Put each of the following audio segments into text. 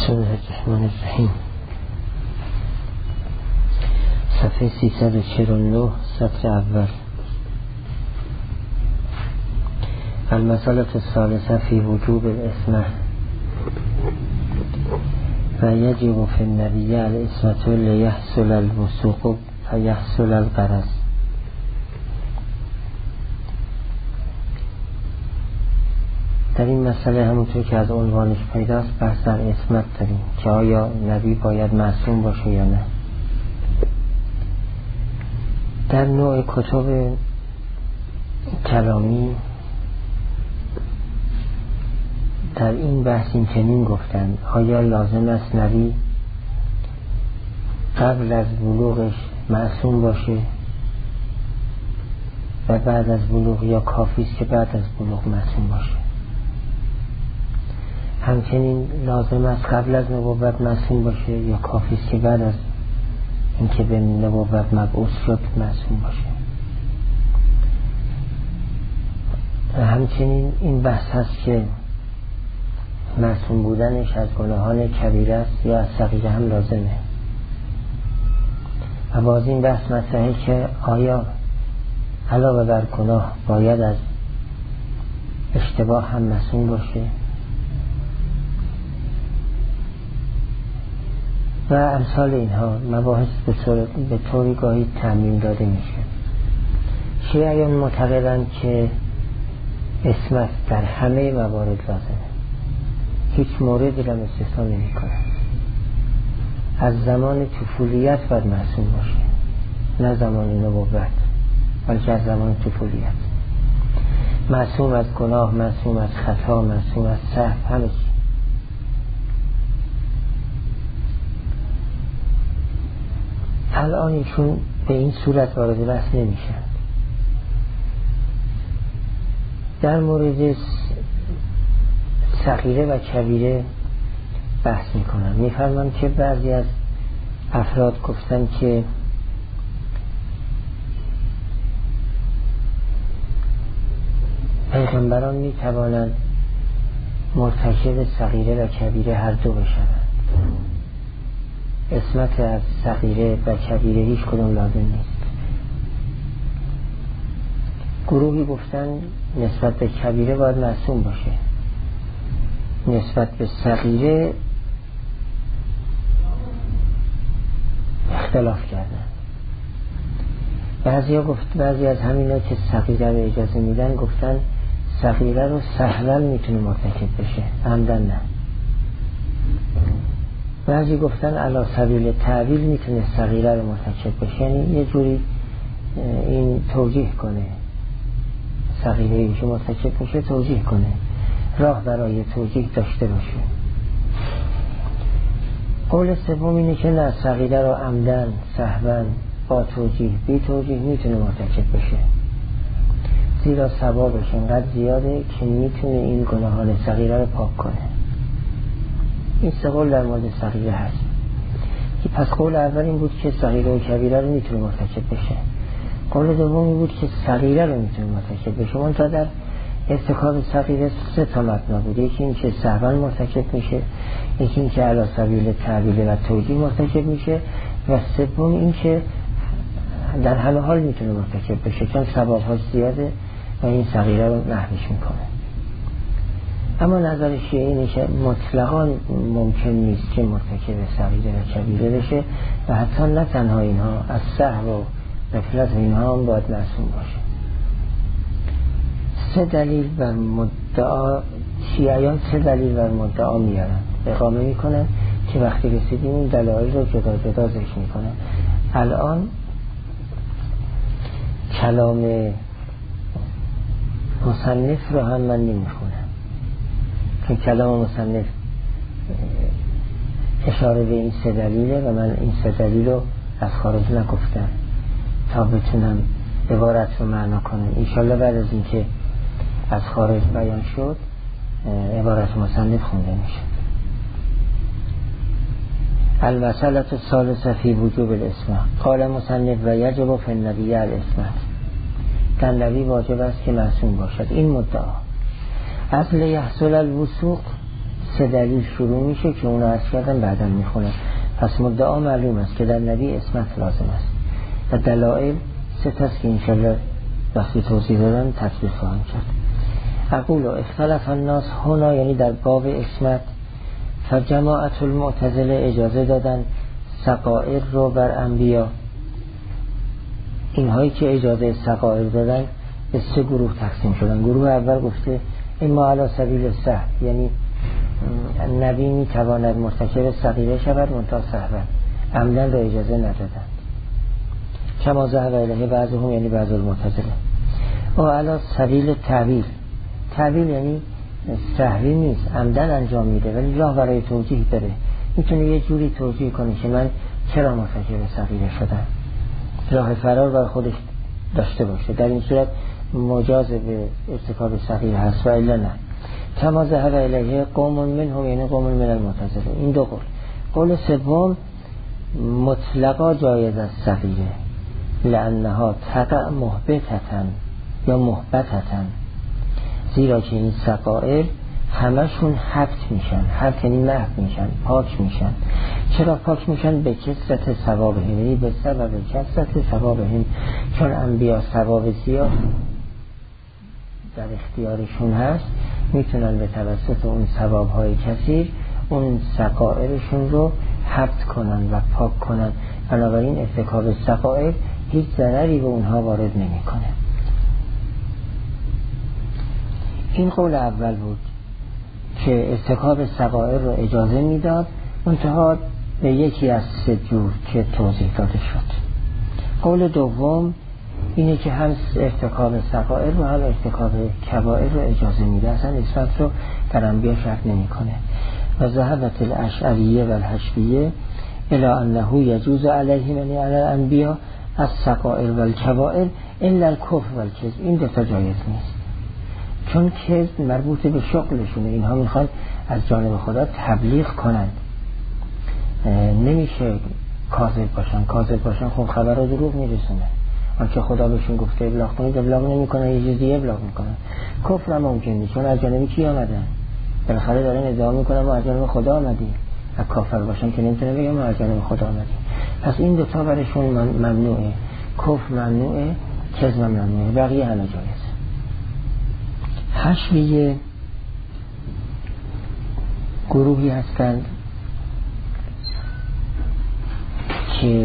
بسم الله الرحمن الرحیم. صفحه 349 سطر اول. المسألة الثالثة في وجوب العصمة و یجب فی النبی العصمة لیحصل الوثوق و یحصل الغرض. در این مسئله همونطور که از عنوانش پیداست بحث در عصمت داریم که آیا نبی باید معصوم باشه یا نه. در نوع کتب کلامی در این بحث این چنین گفتن: آیا لازم است نبی قبل از بلوغش معصوم باشه و بعد از بلوغ، یا کافی است که بعد از بلوغ معصوم باشه؟ همچنین لازم است قبل از نبوت معصوم باشه یا کافی است که بعد از اینکه به نبوت مبعوث شد معصوم باشه؟ همچنین این بحث هست که معصوم بودنش از گناهان کبیره است یا از صغیره هم لازمه. و باز این بحث مسئله که آیا علاوه بر گناه باید از اشتباه هم معصوم باشه؟ و امثال اینها مباحث به طوری گاهی تعمیم داده میشه. شیعیان معتقدند که عصمت در همه موارد لازمه، هیچ موردی را استثنا نمی کنند. از زمان طفولیت باید معصوم باشه، نه زمان نبوت، بلکه از زمان طفولیت. معصوم از گناه، معصوم از خطا، معصوم از سهو، همه چی. الان ایشون به این صورت وارد بحث نمیشن. در مورد صغیره و کبیره بحث میکنن. میفرمان که بعضی از افراد گفتن که پیغمبران میتوانند مرتکب صغیره و کبیره هر دو بشوند. عصمت از صغیره و کبیره هیچ کدوم لازم نیست. گروهی گفتن نسبت به کبیره باید معصوم باشه، نسبت به صغیره اختلاف کردن. بعضی از همینا که صغیره رو اجازه میدن گفتن صغیره رو سهوا میتونه مرتکب بشه، عمدن نه. بعضی گفتن علی سبیل تعویل میتونه صغیره رو مرتکب بشه، یعنی یه جوری این توجیه کنه، صغیره این که مرتکب میشه توجیه کنه، راه برای توجیه داشته باشه. قول سوم اینه که نه، صغیره رو عمدن، سهوا، با توجیه، بی توجیه میتونه مرتکب بشه، زیرا ثوابش انقدر زیاده که میتونه این گناهان صغیره رو پاک کنه. این سه قول در مورد صغیره هست. که پس قول اول این بود که صغیره و کبیره رو میتونه مرتکب بشه. قول دوم این بود که صغیره رو میتونه مرتکب بشه. اون تا در ارتکاب صغیره سه تا مبنا بود: یکی این که سهوا مرتکب میشه، یکی این که علی سبیل تعویل و توجیه مرتکب میشه، و سوم این که در همه حال میتونه مرتکب بشه چون ثوابش زیاده و این صغیره رو محوش میکنه. اما نظر شیعه اینه که مطلقاً ممکن نیست که مرتکب صغیره و کبیره بشه و حتی نه تنها اینها، از سهو و غفلت اینها هم باید معصوم باشه. سه دلیل بر مدعا، شیعیان سه دلیل بر مدعا میارن، اقامه میکنن که وقتی رسیدیم این دلایل رو جدا جدا ذکر میکنن. الان کلام مصنف رو هم من نمیخونم، که کلام مصنف اشاره به این سه دلیله و من این سه دلیل رو از خارج نگفتم تا بتونم عبارت رو معنا کنم. انشالله بعد از اینکه از خارج بیان شد عبارت مصنف خونده میشه. المسألة الثالثة في وجوب العصمة. قال مصنف و یجب فی النبی العصمة. در نبی واجب است که معصوم باشد. این مدعا از لیحصل الوثوق 3 دلیل شروع میشه که اونا عرض کردن بعدا میخونن. پس مدعا معلوم است که در نبی اسمت لازم است و دلائل 3 تاست که انشالله وقتی توضیح دادن تطبیق خواهم کرد. اقول اختلف الناس هنا، یعنی در باب اسمت، فجماعت المعتزله اجازه دادن سقائر رو بر انبیا. اینهایی که اجازه سقائر دادن به 3 گروه تقسیم شدن. گروه اول گفته اما علی سبیل سهو، یعنی نبی میتواند مرتکب صغیره شود منتها سهوا، عمدن را اجازه ندادن. کما ذهب الیه بعضهم، یعنی بعض المعتزله. و علی سبیل تعویل، تعویل یعنی سهوی نیست، عمدن انجام میده ولی راه برای توجیه بره، میتونه یه جوری توجیه کنه که من چرا مرتکب صغیره شدم، راه فرار بر خودش داشته باشه. در این صورت مجاز به ارتکاب صغیره هست و الا نه. کما ذهب الیه قوم منهم، یعنی قوم من المعتزله. این 2 قول. قول سوم مطلقا جایز است صغیره، لانها تقع محبتتن یا محبتتن، زیرا که این سقائر همشون حبت میشن. حبت یعنی محو میشن، پاک میشن. چرا پاک میشن؟ به کثرت ثوابهم، یعنی به سبب کثرت ثوابهم، چون انبیا ثواب زیاد در اختیارشون هست، میتونن به توسط اون ثوابهای کثیر اون سقائرشون رو حبت کنن و پاک کنن. بنابراین ارتکاب سقائر هیچ ضرری به اونها وارد نمیکنه. این قول اول بود که ارتکاب سقائر رو اجازه میداد، منتها به یکی از 3 جور که توضیح داده شد. قول دوم اینه که هم ارتکاب سقائر رو هم ارتکاب کبائر رو اجازه میده، اصلا نسبت رو در انبیا شرط نمیکنه. و ذهبت الاشعریه و الحشویه الی انه یجوز علیهم، یعنی علی الانبیا، از سقائر و الکبائر الا الکفر و الکذب. این 2 تا جایز نیست، چون کذب مربوط به شغلشونه. اینها میخوان از جانب خدا تبلیغ کنن، نمیشه کاذب باشن خب خبر رو دروغ میرسونه. آنچه خدا بهشون گفته ابلاغ کنید ابلاغ نمیکنن، یه چیز دیگه ابلاغ میکنن. کفر هم ممکن نیست، چون از جانب کی آمدن؟ بالاخره دارن ادعا میکنن ما از جانب خدا آمدیم. از کافر باشن که نمیتونه بگم ما از جانب خدا آمدیم. پس این 2 تا برشون ممنوعه، کفر ممنوعه، کذب ممنوعه، بقیه همه جایز. حشویه گروهی هستند که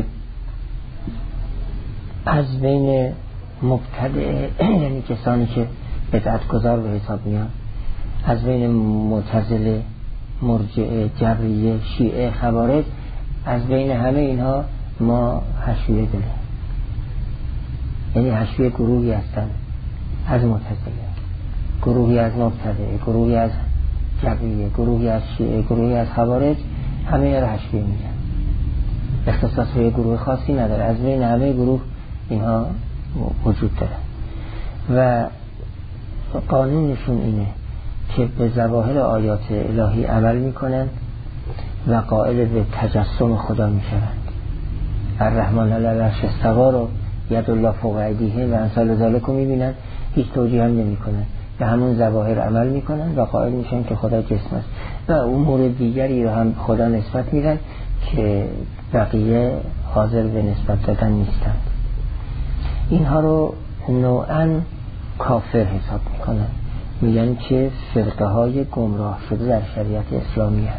از بین مبتدع، یعنی کسانی که بدعت گذار به حساب میان، از بین معتزله، مرجعه، جبریه، شیعه، خوارج، از بین همه اینها ما حشویه داریم. یعنی حشویه گروهی هستند از معتزله، گروهی از مبتدع، گروهی از جبریه، گروهی از شیعه، گروهی از خوارج، همه را حشویه میگن. اختصاص به گروه خاصی نداره، از بین همه گروه اینها وجود داره و قانونشون اینه که به ظواهر آیات الهی عمل میکنن و قائل به تجسم خدا میشوند. الرحمن علی العرش استوی رو ید الله فوق ایدیهم و امثال ذالک رو میبینن، هیچ توجیه هم نمیکنن، به همون ظواهر عمل میکنن و قائل میشن که خدا جسم است و امور دیگری رو هم خدا نسبت میدن که بقیه حاضر به نسبت دادن نیستند. اینها رو نوعاً کافر حساب میکنن، میگن که فرقه های گمراه شده در شریعت اسلامی هست.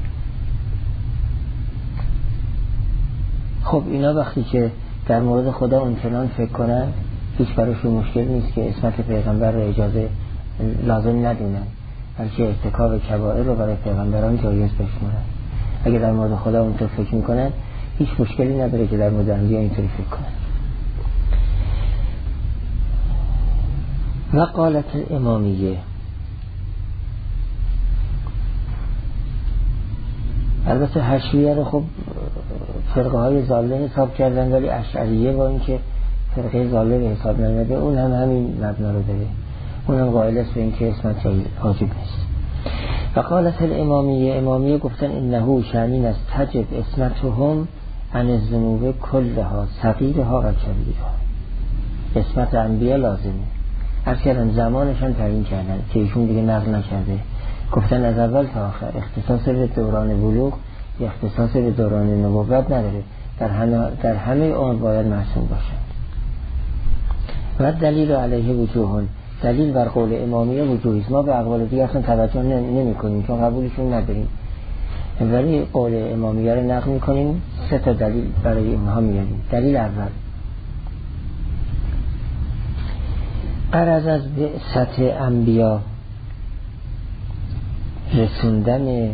خب اینا وقتی که در مورد خدا اونچنان فکر کنن، هیچ براشون مشکل نیست که اسمت پیغمبر رو اجازه لازم ندونن، بلکه ارتکاب کبائر رو برای پیغمبران جایز بشمارن. اگه در مورد خدا اونطور فکر میکنن، هیچ مشکلی نداره که در مورد انبیا اینطوری فکر کنن. و قالت الامامیه، البته حشویه رو خب فرقه های ضاله حساب کردن، ولی اشعریه با اینکه فرقه ضاله به حساب نمیده، اون هم همین مبنا رو داره، اون هم قائل است به اینکه اسمت واجب نیست. و قالت الامامیه، امامیه گفتن انه شأنین است تجب اسمتهم عن الذنوب کلها صغیرها و کبیرها. اسمت انبیا لازمه. هر کردن زمانشان تعیین کردن که ایشون دیگه نقل نکرده، گفتن از اول تا آخر اختصاص به دوران بلوغ یا اختصاص به دوران نبوت نداره، در همه عمر باید معصوم باشند. و دلیل علیه وجوهون، دلیل بر قول امامیه وجوهیست. ما به اقوال دیگه اصلا توجه نمی کنیم چون قبولشون نداریم، ولی قول امامیه رو نقل می کنیم. 3 تا دلیل برای اینها میاریم. دلیل اول، غرض از بعثت انبیا رسوندن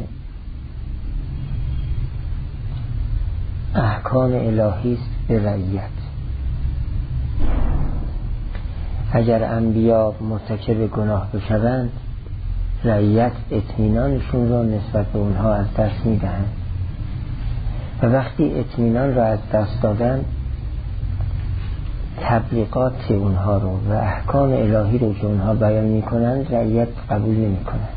احکام الهی است به رعیت. اگر انبیا مرتکب گناه بشوند، رعیت اطمینانشون را نسبت به اونها از دست میدهند و وقتی اطمینان را از دست دادن، تبلیغات اونها رو و احکام الهی رو که اونها بیان میکنند رعیت قبول نمیکنند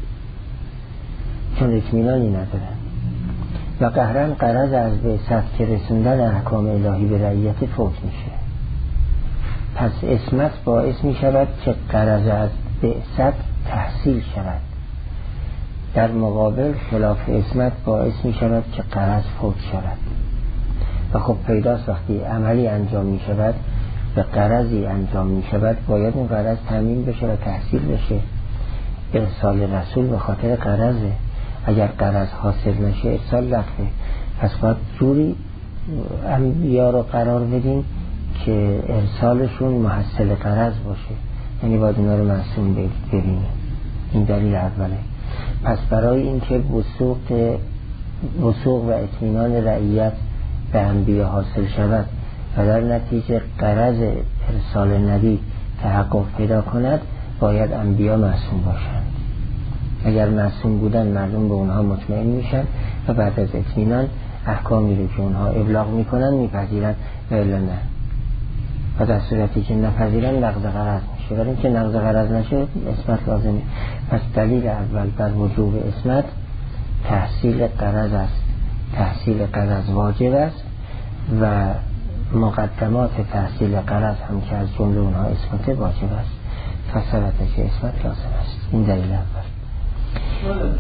چون اطمینانی ندارند. و قهرن غرض از بعثت که رسوندن احکام الهی به رعیت فوت میشه. پس عصمت باعث می شود که غرض از بعثت تحصیل شود، در مقابل خلاف عصمت باعث می شود که غرض فوت شود. و خب پیداست وقتی عملی انجام می شود و غرضی انجام می شود، باید اون غرض تامین بشه و تحصیل بشه. ارسال رسول به خاطر غرضه، اگر غرض حاصل نشه ارسال لغوه. پس باید جوری انبیا رو قرار بدیم که ارسالشون محصل غرض باشه، یعنی باید اونا رو معصوم ببینیم. این دلیل اوله. پس برای اینکه وثوق و اطمینان رعیت به انبیا حاصل شود و در نتیجه غرض ارسال نبی تحقق پیدا کند، باید انبیا معصوم باشند. اگر معصوم بودن مردم به اونها مطمئن میشن و بعد از اطمینان احکامی رو که اونها ابلاغ میکنن میپذیرن و الا نه. و در صورتی که نپذیرن نقض غرض میشه، ولی اینکه نقض غرض نشه عصمت لازمه. پس دلیل اول بر وجوب عصمت تحصیل غرض است. تحصیل غرض واجب است و مقدمات تحصیل غرض هم که از جمله اونها عصمت واجب است. فسرتش عصمت لازم است. این دلیل اول. شاید طول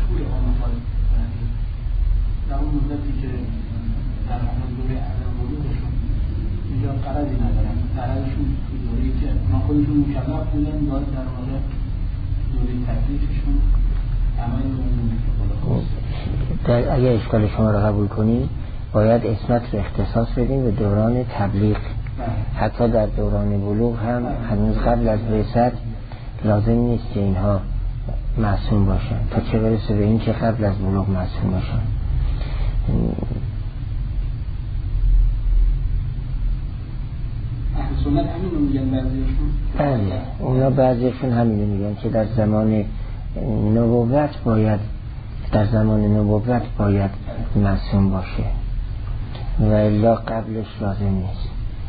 در اون مدتی که در دوره عدم بلوغشون اینجا غرضی ندارن، غرضشون تو دوره‌ای که اونا خودشون مکلف بودن باید در واقع دوره تکلیفشون عمل کنن. اگه اشکال شما رو قبول کنیم باید عصمت رو اختصاص بدیم به دوران تبلیغ. حتی در دوران بلوغ هم هنوز قبل از بعثت لازم نیست که اینها معصوم باشن، تا چه برسه به این که قبل از بلوغ معصوم باشن. اهل سنت همینو میگن بعضیشون؟ بله، اونا بعضیشون همینو میگن که در زمان نبوت باید معصوم باشه و الا قبلش لازم نیست.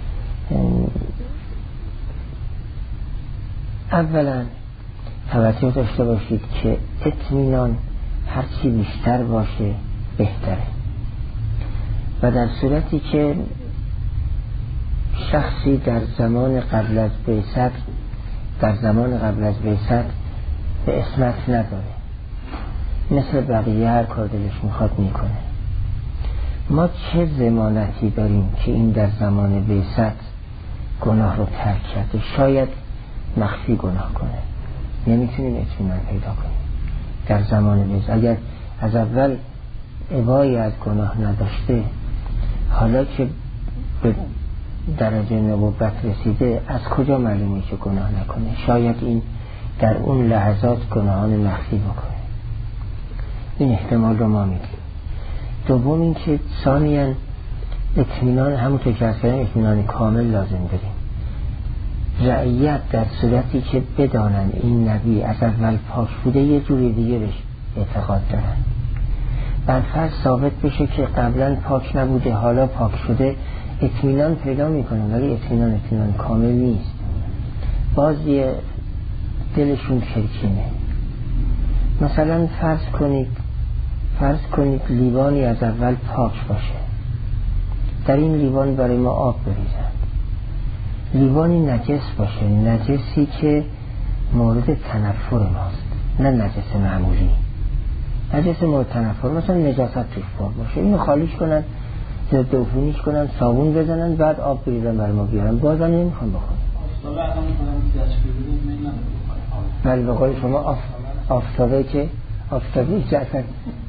اولا توجه داشته باشید که اطمینان هرچی بیشتر باشه بهتره و در صورتی که شخصی در زمان قبل از بعثت به عصمت نداره، مثل بقیه هر کار دلش میخواد میکنه، ما چه ضمانتی داریم که این در زمان بعثت گناه رو ترک کرده؟ شاید مخفی گناه کنه، نمیتونیم اطمینان پیدا کنیم. در زمان بعثت اگر از اول ابایی از گناه نداشته، حالا که به درجه نبوت رسیده از کجا معلومه که گناه نکنه؟ شاید این در اون لحظات گناهان مخفی بکنه. این احتمال رو ما میگیم. دوم این که ثانیاً اطمینان، همونطور که اصلا اطمینان کامل لازم داریم. رعیت در صورتی که بدانن این نبی از اول پاک بوده یه جوری دیگه بهش اعتقاد دارن. برفرض ثابت بشه که قبلا پاک نبوده حالا پاک شده، اطمینان پیدا میکنن، ولی اطمینان کامل نیست. باز یه دلشون چرکینه. مثلا فرض کنید لیوانی از اول پاک باشه، در این لیوان برای ما آب بریزن، لیوانی نجس باشه، نجسی که مورد تنفر ماست، نه نجس معمولی، نجس مورد تنفر مثلا نجاست توش باشه، اینو خالیش کنن، ضد عفونیش کنن، صابون بزنن، بعد آب بریزن بر ما بیارن، بازم نمیخوام بخورم. ولی به قول شما آفتابه که اصلا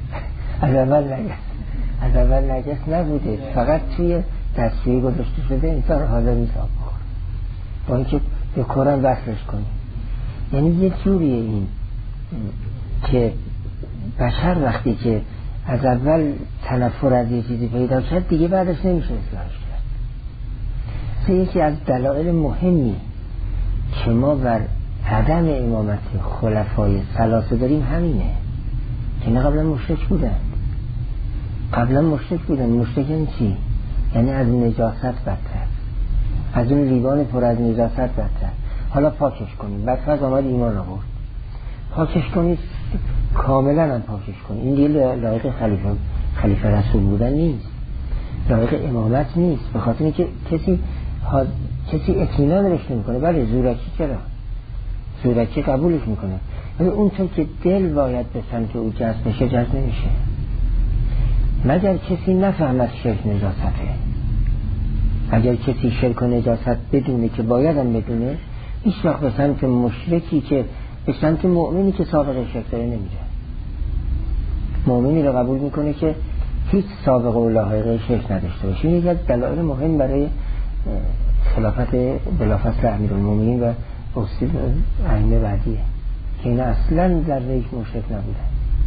از اول نجس نبوده، فقط توی تصویر گذاشته شده، انسان حاضر نیست آب بخوره با اینکه به قرآن وصلش کنیم. یعنی یه جوریه این که بشر وقتی که از اول تنفر از یه چیزی پیدا کرد دیگه بعدش نمیشه اصلاحش کرد. یکی از دلایل مهمی که ما بر عدم امامت خلفای ثلاثه داریم همینه که نه قبلا مشرک بودن. مشرک یعنی چی؟ یعنی از نجاست بدتر، از اون لیوان پر از نجاست بدتر. حالا پاکش کنیم، بعد فرض آمد ایمان آورد، پاکش کنید، کاملا هم پاکش کنید. این دیگه لایق خلیفه رسول بودن نیست، لایق امامت نیست، به خاطر اینکه کسی اطمینان درش نمیکنه. بله زورکی، چرا زورکی قبولش میکنه، ولی اونطور که دل باید به سمت او جذب بشه جذب نمیشه، مگر کسی نفهمد شرک نجاسته. اگر کسی شرک و نجاست بدونه که باید هم بدونه، هیچ وقت به سمت مشرکی که به سمت مؤمنی که سابقه شرک داره نمیره. مؤمنی رو قبول میکنه که هیچ سابقه و لاحقه شرک نداشته باشه. این یکی از دلایل مهم برای خلافت بلافاصله امیرالمومنین و ائمه بعدیه که اینا اصلا در ریش مشرک نبودن،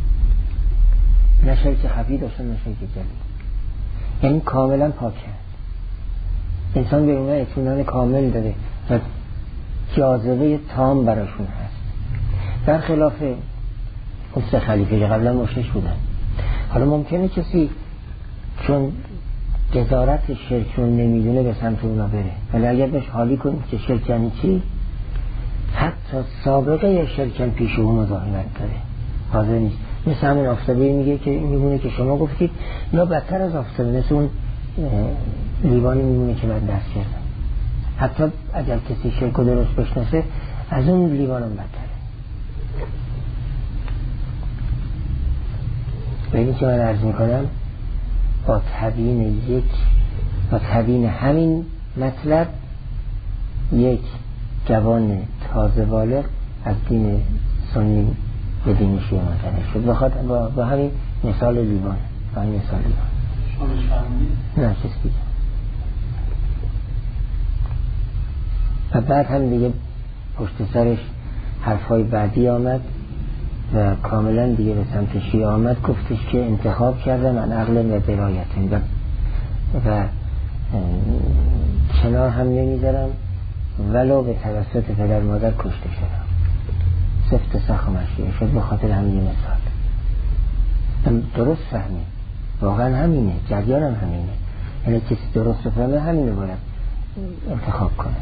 نه شرک خفی داشتن نه شرک جلی، یعنی کاملا پاکه. انسان به اونها اطمینان کامل داره و جاذبه تام براشون هست، در خلاف اون سه خلیفه که قبلا مشرک بودن. حالا ممکنه کسی چون جزارت شرک رو نمیدونه به سمت اونا بره، ولی اگر بهش حالی کنیم که شرک یعنی چی، حتی سابقه شرکن پیش او مزاحمت داره، حاضر نیست. مثل همین آفتابه میگه که میمونه که شما گفتید، یا بدتر از آفتابه مثل اون لیوانی میمونه که من دست کردم. حتی اگر کسی شرک رو درست بشناسه از اون لیوانم بدتره. به اینی که من عرض میکنم با تبیین همین مطلب یک جوان تازه بالغ از دین سنی به دین شیعه منتقل شد با همین مثال لیوان. با همین مثال لیوان نه چیز بیده. و بعد هم دیگه پشت سرش حرفای بعدی آمد و کاملا دیگه به سمت شیعه آمد، گفتش که انتخاب کردم من عقل و درایتن و کنار هم نمیذارم ولو به توسط پدر مادر کشته شدم. سفت سخم شیعه شد به خاطر همین مثال. درست فهمی، واقعا همینه، جریان هم همینه. یعنی کسی درست فهمه همینه باید انتخاب کنه.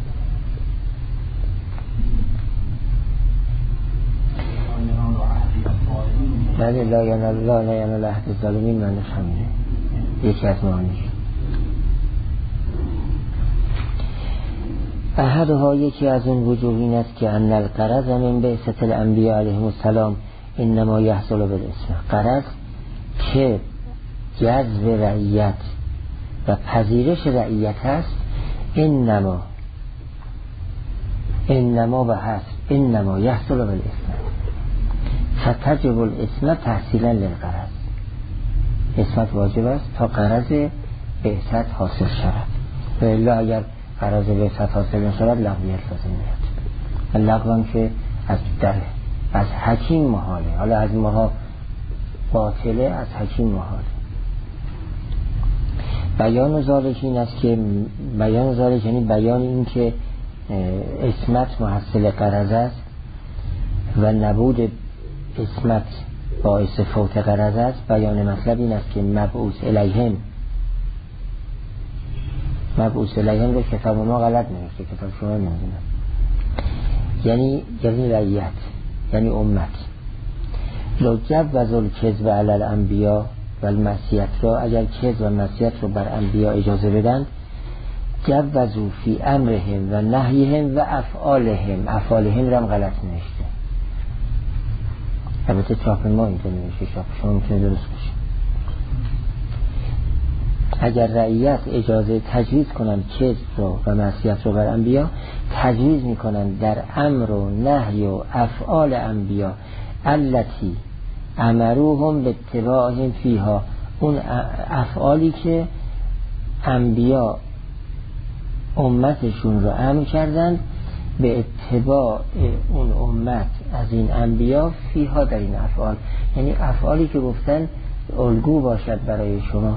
بله لا ینال عهد الظالمین معنیش همینه، یکی از معانیش. احدها یکی از اون وجوه این است که ان الغرض من بعثة الانبیاء علیهم السلام انما یحصل بالاسم. غرض که جذب رعیت و پذیرش رعیت هست، انما و هست انما یحصل بالاسم فتجب الاسم تحصیلا للغرض. اسمت واجب است تا غرض بعثت حاصل شود، و الا اگر غرض بعثت حاصل نشود لغویت لازم میاد. لغوان که از حکیم محاله، حالا از ماها باطله، از حکیم محاله. بیان ذالک این است که بیان ذالک یعنی بیان این که اسمت محصل غرض است و نبود اسمت باعث فوت غرض است. بیان مطلب این است که مبعوث الیهم رو کتاب ما غلط نوشته، کتاب شما نمیدونم، یعنی رعیت یعنی امت. لو جوز الکذب علی الانبیاء و المعصیت را، اگر کذب و معصیت رو بر انبیاء اجازه بدن، جوزوا فی امرهم و نهیهم و افعالهم رو هم غلط نوشته. البته چاپ ما اینطور نمیشه، چاپ شما میتونه درست باشه. اگر رعیت اجازه تجویز کنند کذب رو و معصیت رو بر انبیا، تجویز میکنند در امر و نهی و افعال انبیا التی امروهم به اتباعهم فیها، اون افعالی که انبیا امتشون رو امر کردند به اتباع اون امت از این انبیا فیها، در این افعال، یعنی افعالی که گفتن الگو باشد برای شما.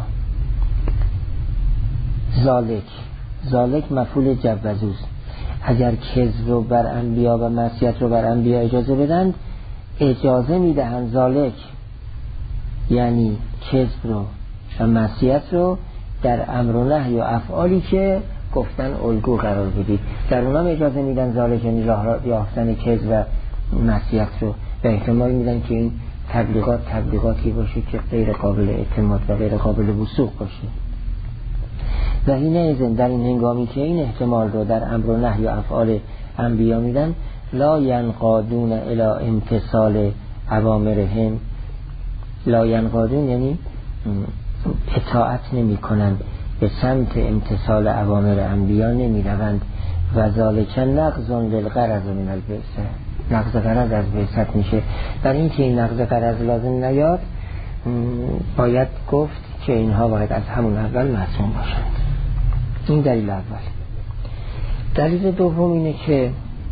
ذالک مفعول جوزوست. اگر کذب رو بر انبیا و معصیت رو بر انبیا اجازه بدند، اجازه میدهند ذالک یعنی کذب رو و معصیت رو در امر و نهی و افعالی که گفتن الگو قرار بدید، در اونام اجازه میدن ذالک یعنی راه یافتن کذب و معصیت رو، و احتمال میدن که این تبلیغاتی باشه که غیر قابل اعتماد و غیر قابل وثوق باشه. و این ایزن در این هنگامی که این احتمال رو در امر و نهی و افعال انبیا میدن، لا ینقادون الی امتثال اوامرهم، لا ینقادون یعنی اطاعت نمی کنند، به سمت امتثال اوامر انبیا نمی روند. و ذالک نقض للغرض من البعثه، نقض غرض از بعثت میشه. در این که این نقض غرض لازم نیاد، باید گفت که اینها باید از همون اول معصوم باشند. این دلیل اول. دلیل دوم اینه که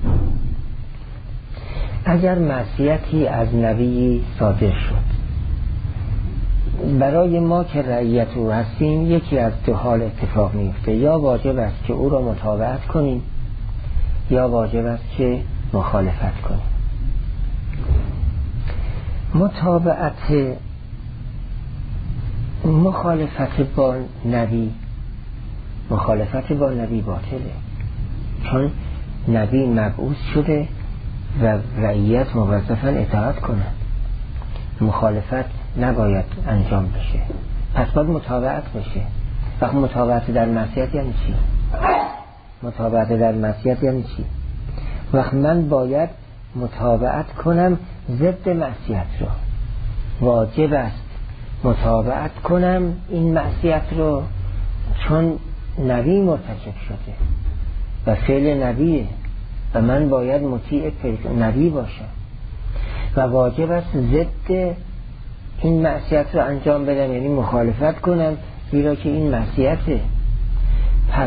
اگر معصیتی از نبی صادر شد، برای ما که رعیت او هستیم یکی از دو حال اتفاق میفته، یا واجب است که او را متابعت کنیم، یا واجب است که مخالفت کنیم. مخالفت با نبی باطله، چون نبی مبعوث شده و رعیت موظفاً اطاعت کنند. مخالفت نباید انجام بشه، پس باید متابعت بشه. وقت متابعت در معصیت یعنی چی؟ متابعت در معصیت یعنی چی؟ وقت من باید متابعت کنم ضد معصیت رو، واجب است متابعت کنم این معصیت رو، چون نبی مرتکب شده و فعل نبیه و من باید مطیع نبی باشم، و واجب است ضد این معصیت رو انجام بدم، یعنی مخالفت کنم، زیرا که این معصیته. پس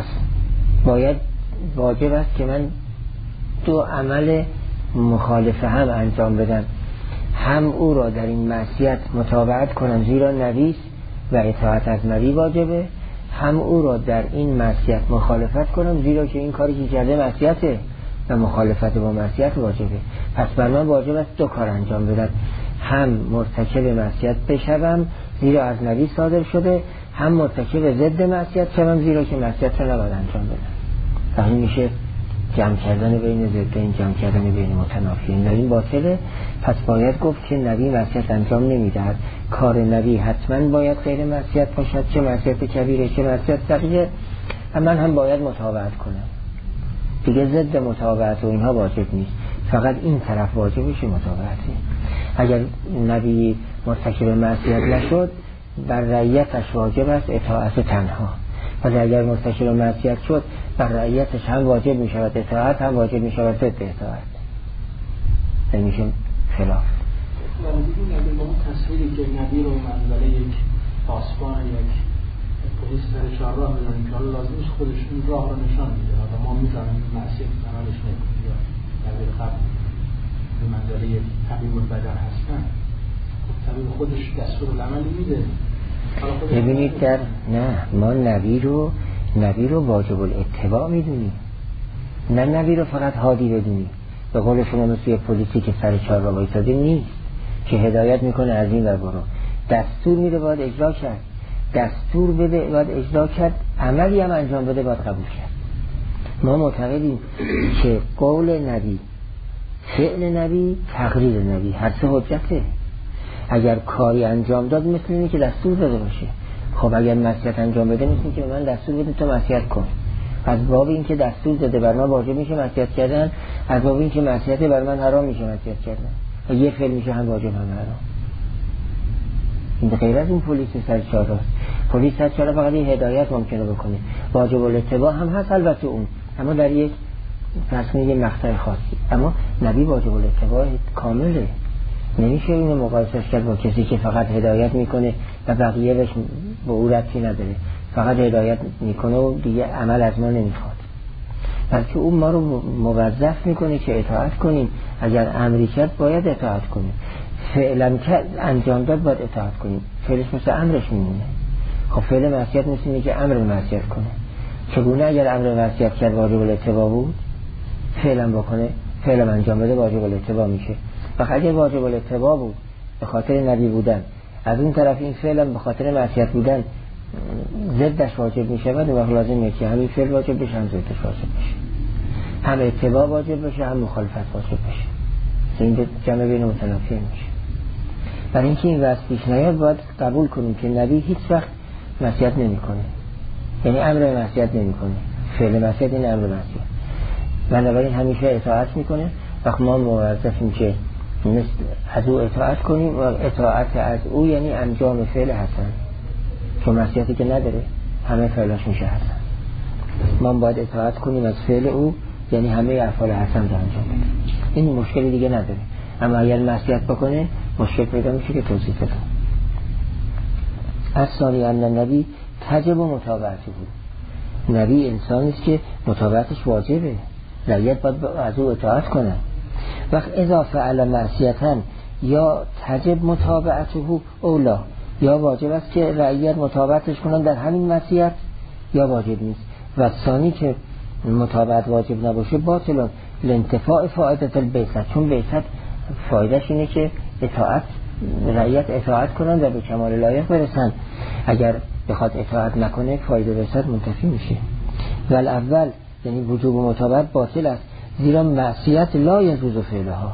واجب است که من دو عمل مخالفه هم انجام بدم، هم او را در این معصیت متابعت کنم زیرا نبیست و اطاعت از نبی واجبه، هم او را در این معصیت مخالفت کنم زیرا که این کاری که کرده معصیته و مخالفت با معصیت واجبه. پس بر من واجب است دو کار انجام بدم، هم مرتکب معصیت بشوم زیرا از نبی صادر شده، هم مرتکب ضد معصیت شوم زیرا که معصیت را نباید انجام بدم. همین میشه جمع کردن بین ضدین، جمع کردن بین متنافیین. در این باطله. پس باید گفت که نبی معصیت انجام نمیدهد، کار نبی حتما باید غیر معصیت باشد، چه معصیت کبیره چه معصیت صغیره، من هم باید متابعت کنم. دیگه ضد متابعت و اینها واجب نیست، فقط این طرف واجبشه متابعتی. اگر نبی مرتکب معصیت نشد، بر رعیتش واجب است اطاعت تنها، و اگر مرتکب معصیت شد، بر رعیتش هم واجب می شود اطاعت، هم واجب می شود ضد اطاعت. این میشه خلاف. و میگیم اگر با اون تصویری که نبی رو منزله یک پاسبان، یک پلیس سر چهارراه بدانیم که حالا لازمش خودش این راه رو نشان میده و ما میفهمیم معصیت عملش نکنیم یا نبی قبل به منزله یک طبیب البدن هستن، طبیب خودش دستور العملی میده. ببینید نه ما نبی رو واجب الاتباع میدونیم، نه نبی رو فقط هادی بدونیم. به قول شما مثل یه پلیسی که سر چهارراه وایساده نیست که هدایت میکنه از این ور برو، دستور میده باید اجرا کرد، دستور بده باید اجرا کرد، عملی هم انجام بده باید قبول کرد. ما معتقدیم که قول نبی، فعل نبی، تقریر نبی، هر سه حجته. اگر کاری انجام داد مثل اینه که دستور داده باشه. خب اگر معصیت انجام بده مثل اینه که به من دستور بده تو معصیت کن. از باب این که دستور داده بر من واجب میشه معصیت کردن، از باب این که معصیت بر من حرام میشه معصیت کردن. و یه فعل میشه هم واجب هم حرام. این غیر از اون پلیس سرچاره است. پلیس سرچاره فقط یه هدایت ممکنه بکنه، واجب الاتباع هم هست البته اون، اما در یک فرض یه مقطع خاصی. اما نبی واجب الاتباع کامله، نمیشه اینو مقایسش کرد با کسی که فقط هدایت میکنه و بقیه بهش به او ربطی نداره، فقط هدایت میکنه و دیگه عمل از ما نمیخواد. بلکه اون ما رو موظف میکنه که اطاعت کنیم، اگر امری کرد باید اطاعت کنیم، فعلا که انجام داد باید اطاعت کنیم، فعلش مثل امرش میمونه. خب فعل معصیت مثل اینه که امر معصیت کنه، چگونه اگر امر معصیت کرد واجب الاتباع بود فعلا بکنه، فعلا انجام بده واجب الاتباع میشه. و اگر واجب الاتباع بود به خاطر نبی بودن، از اون طرف این فعلا به خاطر معصیت بودن ضدش واجب میشه و لازمه که همین فعل واجب بشه هم ضدش واجب بشه، هم اتباع واجب بشه هم مخالفت واجب بشه، این جمع بین متنافیین میشه. برای اینکه این واسه پیش نیاد باید قبول کنیم که نبی هیچ وقت معصیت نمیکنه، یعنی امر معصیت نمیکنه، فعل معصیت این امر معصیت، بنابراین همیشه اطاعت میکنه. وقت ما موظفیم که از او اطاعت کنیم و اطاعت از او یعنی انجام فعل حسن، چون معصیتی که نداره همه فعلاش میشه حسن. ما باید اطاعت کنیم از فعل او یعنی همه افعال حسن رو انجام بدیم، این مشکلی دیگه نداره. اما اگر معصیت بکنه مشکل پیدا میشه که توضیح بدم. از ثانی ان نبی تجب و متابعته بود، نبی انسانی است که متابعتش واجبه، رعیت باید از او اطاعت کنه. وقت اضافه علی معصیتن یا تجب متابعته اولا، یا واجب است که رعیت متابعتش کنن در همین معصیت یا واجب نیست. و ثانی که متابعت واجب نباشه باطلان لانتفاع فائدت البعثت، چون بعثت فایدهش اینه که اطاعت رعیت اطاعت کنن و به کمال لایق برسن، اگر بخواد اطاعت نکنه فایده بعثت منتفی میشه. ولی اول یعنی وجوب و متابعت باطل است، زیرا معصیت لا یجوز فعلها.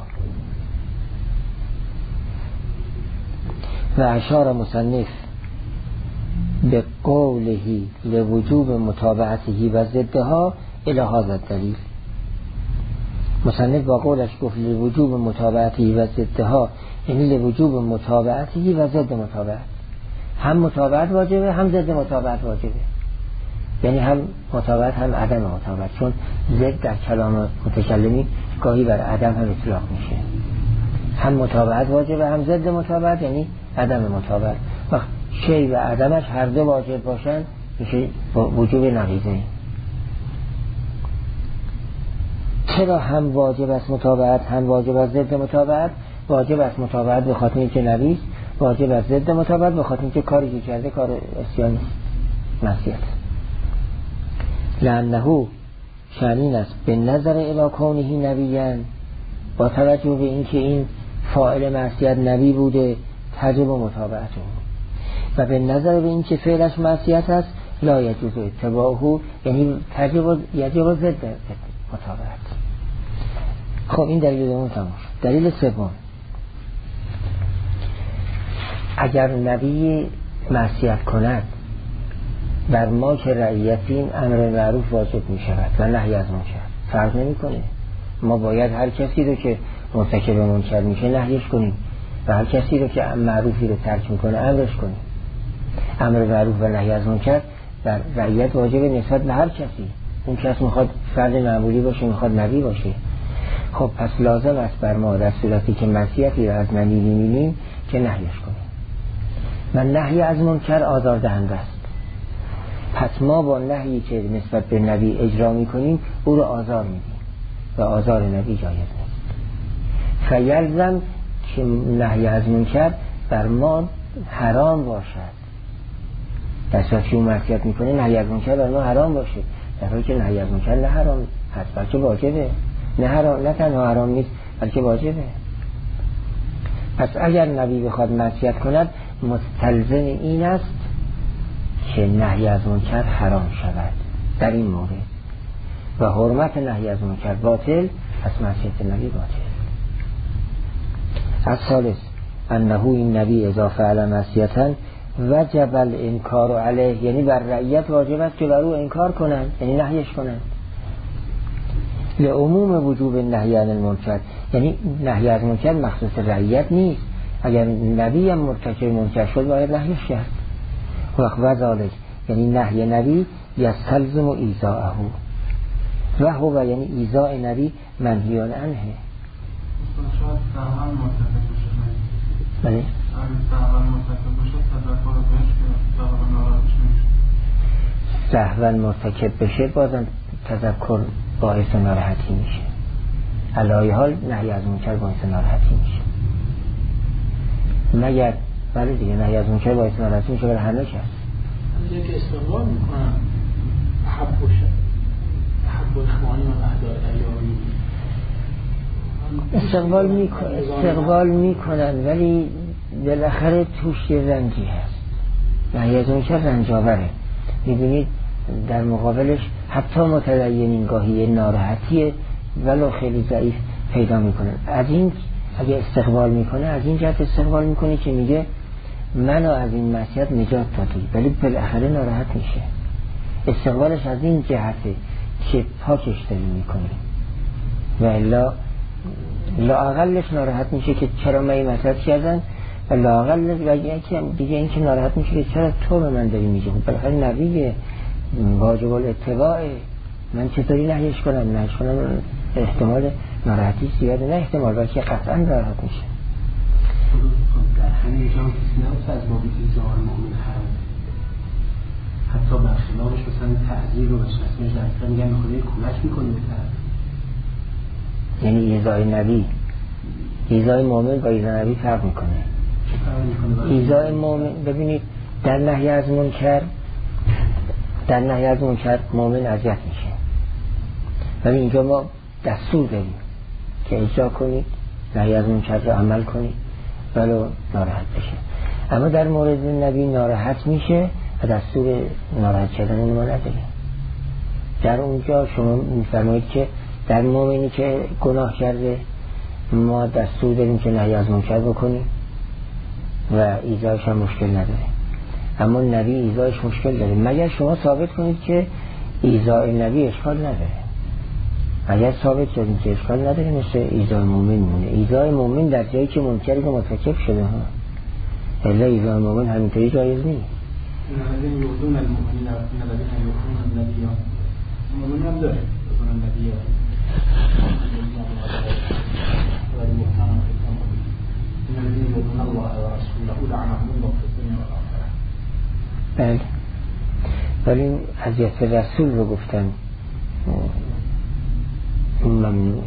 و اشار مصنف به قولهی لوجوب متابعته و ضدها الی هذا الدلیل. مصنف با قولش گفت لوجوب متابعته و ضدها، یعنی لوجوب متابعته و ضد متابعت، هم متابعت واجبه هم ضد متابعت واجبه، یعنی هم متابعت هم عدم متابعت، چون ضد در کلام متکلمی گاهی بر عدم هم اطلاق میشه. هم متابعت واجبه هم ضد متابعت یعنی عدم متابعت. وقت شی و عدمش هر دو واجب باشن میشه وجوب نقیضه. چرا هم واجب است متابعت هم واجب است ضد متابعت؟ واجب است متابعت به خاطر اینکه نبی است، واجب است ضد متابعت به خاطر اینکه کاری که کرده کار عصیان است، معصیت. لانه شأنین است به نظر الی کونه نبیًا، با توجه به اینکه این فاعل معصیت نبی بوده تجب و متابعته، و به نظر به اینکه فعلش معصیت است لا یجوز اتباعه، یعنی تجب و یجب ضد متابعت. خب این دلیل دوم تمام شد. دلیل سوم، اگر نبی معصیت کند بر ما که رعیتیم امر معروف واجب می شود و نهی از منکر، فرق نمی کنه. ما باید هر کسی رو که مرتکب منکر میشه نهیش کنیم و هر کسی رو که معروفی رو ترک میکنه امرش کنیم. امر معروف و نهی از منکر در رعیت واجب نسبت به هر کسی، اون کس میخواد فرد معمولی باشه میخواد نبی باشه. خب پس لازم است بر ما در صورتی که معصیتی رو از نبی میبینیم که نهیش کنیم. و نهی از منکر آزاردهنده است، پس ما با نهیی که نسبت به نبی اجرا میکنیم او رو آزار میدیم و آزار نبی جایز نیست. فیلزم که نهی از منکر بر ما حرام باشد، در صورتی که اون معصیت میکنه نهی از منکر بر ما حرام باشه، در حالی که نهی از منکر نه حرام هست بلکه واجبه، نه تنها حرام نیست بلکه واجبه. پس اگر نبی بخواد معصیت کند مستلزم این است که نهی از منکر حرام شود در این مورد و حرمت نهی از منکر باطل، پس معصیت نبی باطل. از ثالث انه این نبی اضافه علی معصیتن وجب الانکار علیه، یعنی بر رعیت واجب است که بر او انکار کنند، یعنی نهیش کنند. لعموم وجوب نهی عن المنکر، یعنی نهی از منکر مخصوص رعیت نیست. اگر نبی هم مرتکب منکر شد باید نهیش کرد. و ذالک یعنی نهی نبی یستلزم ایذاءه و هو یعنی ایذاء نبی منهی عنه. شاید سهوا مرتکب بشه. بله اگه سهوا مرتکب بشه تذکر بهش که سهوا ناراحت میشه. سهوا مرتکب بشه بازم تذکر باعث ناراحتی میشه. علای حال نهی از منکر باعث ناراحتی میشه. مگر ولی دیگه نهی از منکر باعث ناراحتی میشه برای همه کس. اینه که استقبال میکنن حب اخوانی و اهدای ایاری استقبال میکنن ولی بالاخره توش یه رنجی هست. نهی از منکر رنجاوره. میبینید در مقابلش حتی متدینین گاهی ناراحتی ولو خیلی ضعیف پیدا میکنن. از این اگه استقبال میکنه از این جهت استقبال میکنه که میگه منو از این معصیت نجات دادی، ولی بالاخره ناراحت میشه. استقبالش از این جهته که پاکش داری میکنی و الا لااقلش ناراحت میشه که چرا من این معصیت کردن و لااقلش و دیگه این که ناراحت میشه که چرا تو به من داری میگی. بالاخره نبیه واجب الاتباع، من چطوری نهیش کنم احتمال ناراحتی زیاده، نه احتمال بلکه قطعا ناراحت میشه. در همین جا کسی نبود از بابی ایذاء المؤمن حرام، حتی برخلافش مثلا تعذیر رو بهش رسمش در اصلا میگن خدای کولش میکنه به طرف. یعنی ایذاء نبی ایذاء مؤمن با ایذاء نبی فرق میکنه. چه فرق میکنه؟ ایذاء مؤمن ببینید در نهی از منکر مؤمن اذیت میشه، ولی اینجا ما دستور داریم که اجرا کنید، نهی از منکر رو عمل کنید ولو ناراحت بشه. اما در مورد نبی ناراحت میشه و دستور ناراحت کردن ما نداریم. در اونجا شما میفرمایید که در مؤمنی که گناه کرده ما دستور داریم که نهی از منکر بکنیم و ایذاش هم مشکل نداره، اما نبی ایذاش مشکل داره مگر شما ثابت کنید که ایذاء نبی اشکال نداره. اگر ثابت کردیم که اشکال نداره مثل ایذاء مومن مونه. ایذاء مومن در جایی که منکری که مرتکب شده ها، الا ایذاء مومن همینطوری جایز نیست. الذين يؤذون المؤمنين والذين يؤذون النبي المؤمنين هم داره يؤذون النبي الذين يؤذون الله ورسوله لعنهم الله في الدنيا والآخرة. بله ولی اذیت رسول رو گفتن ممنوعه.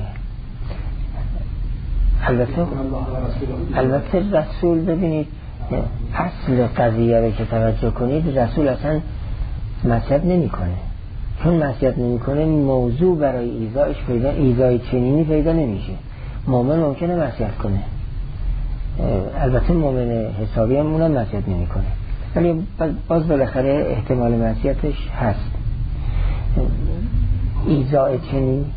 البته رسول ببینید اصل قضیه رو که توجه کنید رسول اصلا معصیت نمیکنه، چون معصیت نمیکنه موضوع برای ایذایش پیدا ایذای چنینی پیدا نمیشه. مؤمن ممکنه معصیت کنه، البته مؤمن حسابی هم اونم معصیت نمیکنه ولی باز بالاخره احتمال معصیتش هست. ایذای چنین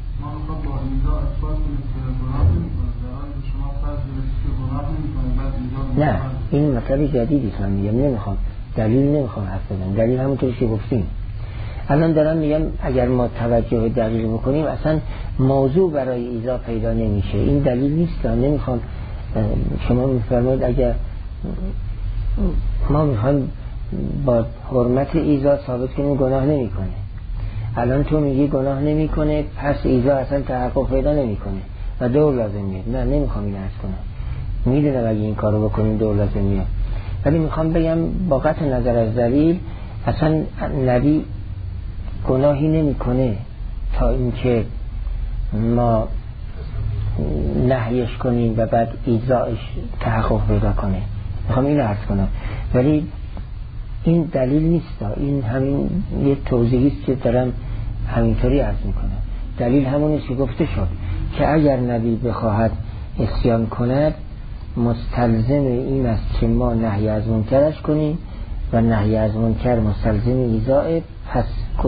نه این مطلب جدیدی من میگم، نمیخوام دلیل نمیخوام حرف بزنم، دلیل همونطوری که گفتیم. الان دارم میگم اگر ما توجه دلیل بکنیم اصلا موضوع برای ایذا پیدا نمیشه. این دلیل نیست، نمیخوام شما میفرمایید اگر ما میخوایم با حرمت ایذا ثابت کنیم گناه نمیکنه، الان تو میگی گناه نمیکنه پس ایذا اصلا تحقق پیدا نمیکنه و دور لازم میاد. نه نمیخوام این عرض کنم، میدونم اگه این کارو بکنیم دور لازم میاد، ولی میخوام بگم با قطع نظر از دلیل اصلا نبی گناهی نمیکنه تا اینکه ما نهیش کنیم و بعد ایذاش تحقق پیدا کنه. میخوام این عرض کنم ولی این دلیل نیست، این همین یه توضیحی است که دارم همینطوری عرض میکنم. دلیل همونی که گفته شد که اگر نبی بخواهد عصیان کند مستلزم این است که ما نهی از منکرش کنیم و نهی از منکر مستلزم ایذاء، پس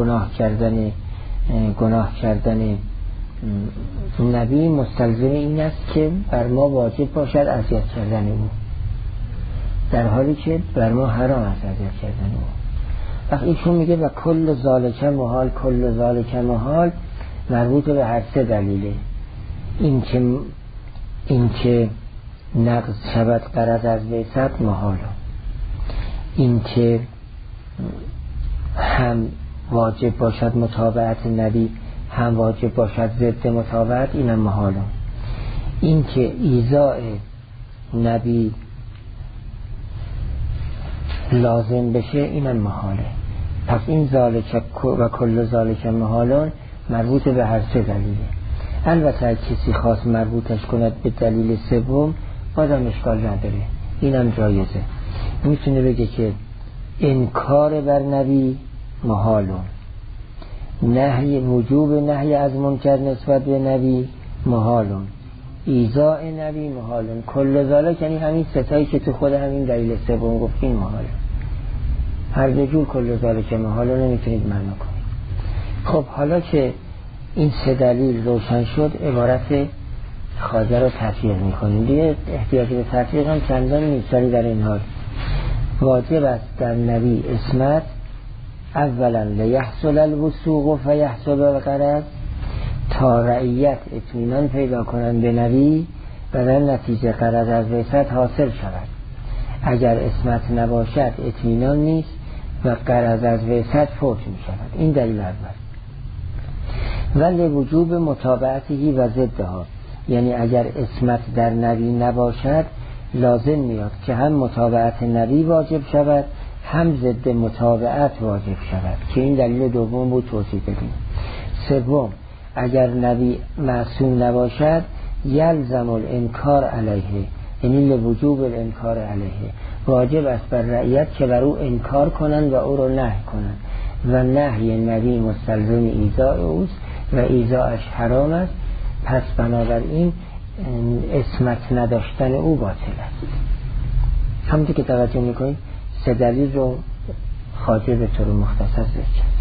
گناه کردن نبی مستلزم این است که بر ما واجب باشد اذیت کردن او، در حالی که بر ما حرام است اذیت کردن او. وقتی ایشون میگه و کل ذالک محال مربوط به هر سه دلیله. این که این که نقض شود غرض از بعثت محال، این که هم واجب باشد متابعت نبی هم واجب باشد ضد متابعت، اینم محال، این که ایذاء نبی لازم بشه اینم محاله. پس این ذالک و کل ذالک محالان مربوط به هر سه دلیله. البته کسی خواست مربوطش کند به دلیل سوم بازم اشکال نداره، اینم جایزه. میتونه بگه که انکار بر نبی محالون، نهی وجوب نهی از منکر نسبت به نبی محالون، ایذاء نبی محالون، کل ذالک یعنی همین ستایی که تو خود همین دلیل سوم گفتین محالون. هر دو جور کل ذالک محالون نمیتونید معنا کنید. خب حالا که این سه دلیل روشن شد عبارت خواجه رو تفسیر میکنیم دیگه، احتیاجی به تفسیر هم چندان نیست. در این حال واجب است در نبی اسمت اولا لیحصل الوثوق فیحصل الغرض، تا رعیت اطمینان پیدا کنند به نبی و در نتیجه غرض از بعثت حاصل شود. اگر اسمت نباشد اطمینان نیست و غرض از بعثت فوت می شود. این دلیل اول. ولی وجوب متابعتی و ضدها، یعنی اگر اسمت در نبی نباشد لازم میاد که هم متابعت نبی واجب شود هم ضد متابعت واجب شود، که این دلیل دوم بود توضیح بدیم. سوم، اگر نبی معصوم نباشد یلزم الانکار علیه، یعنی لوجوب الانکار علیه، واجب است بر رعیت که بر او انکار کنند و او رو نهی کنند و نهی نبی مستلزم ایذاء اوست و ایذاءش حرام است. پس بنابراین اسمت نداشتن او باطل است. همونطور که توجه میکنید سه دلیل رو خواجه به طور مختصر ذکر کرد.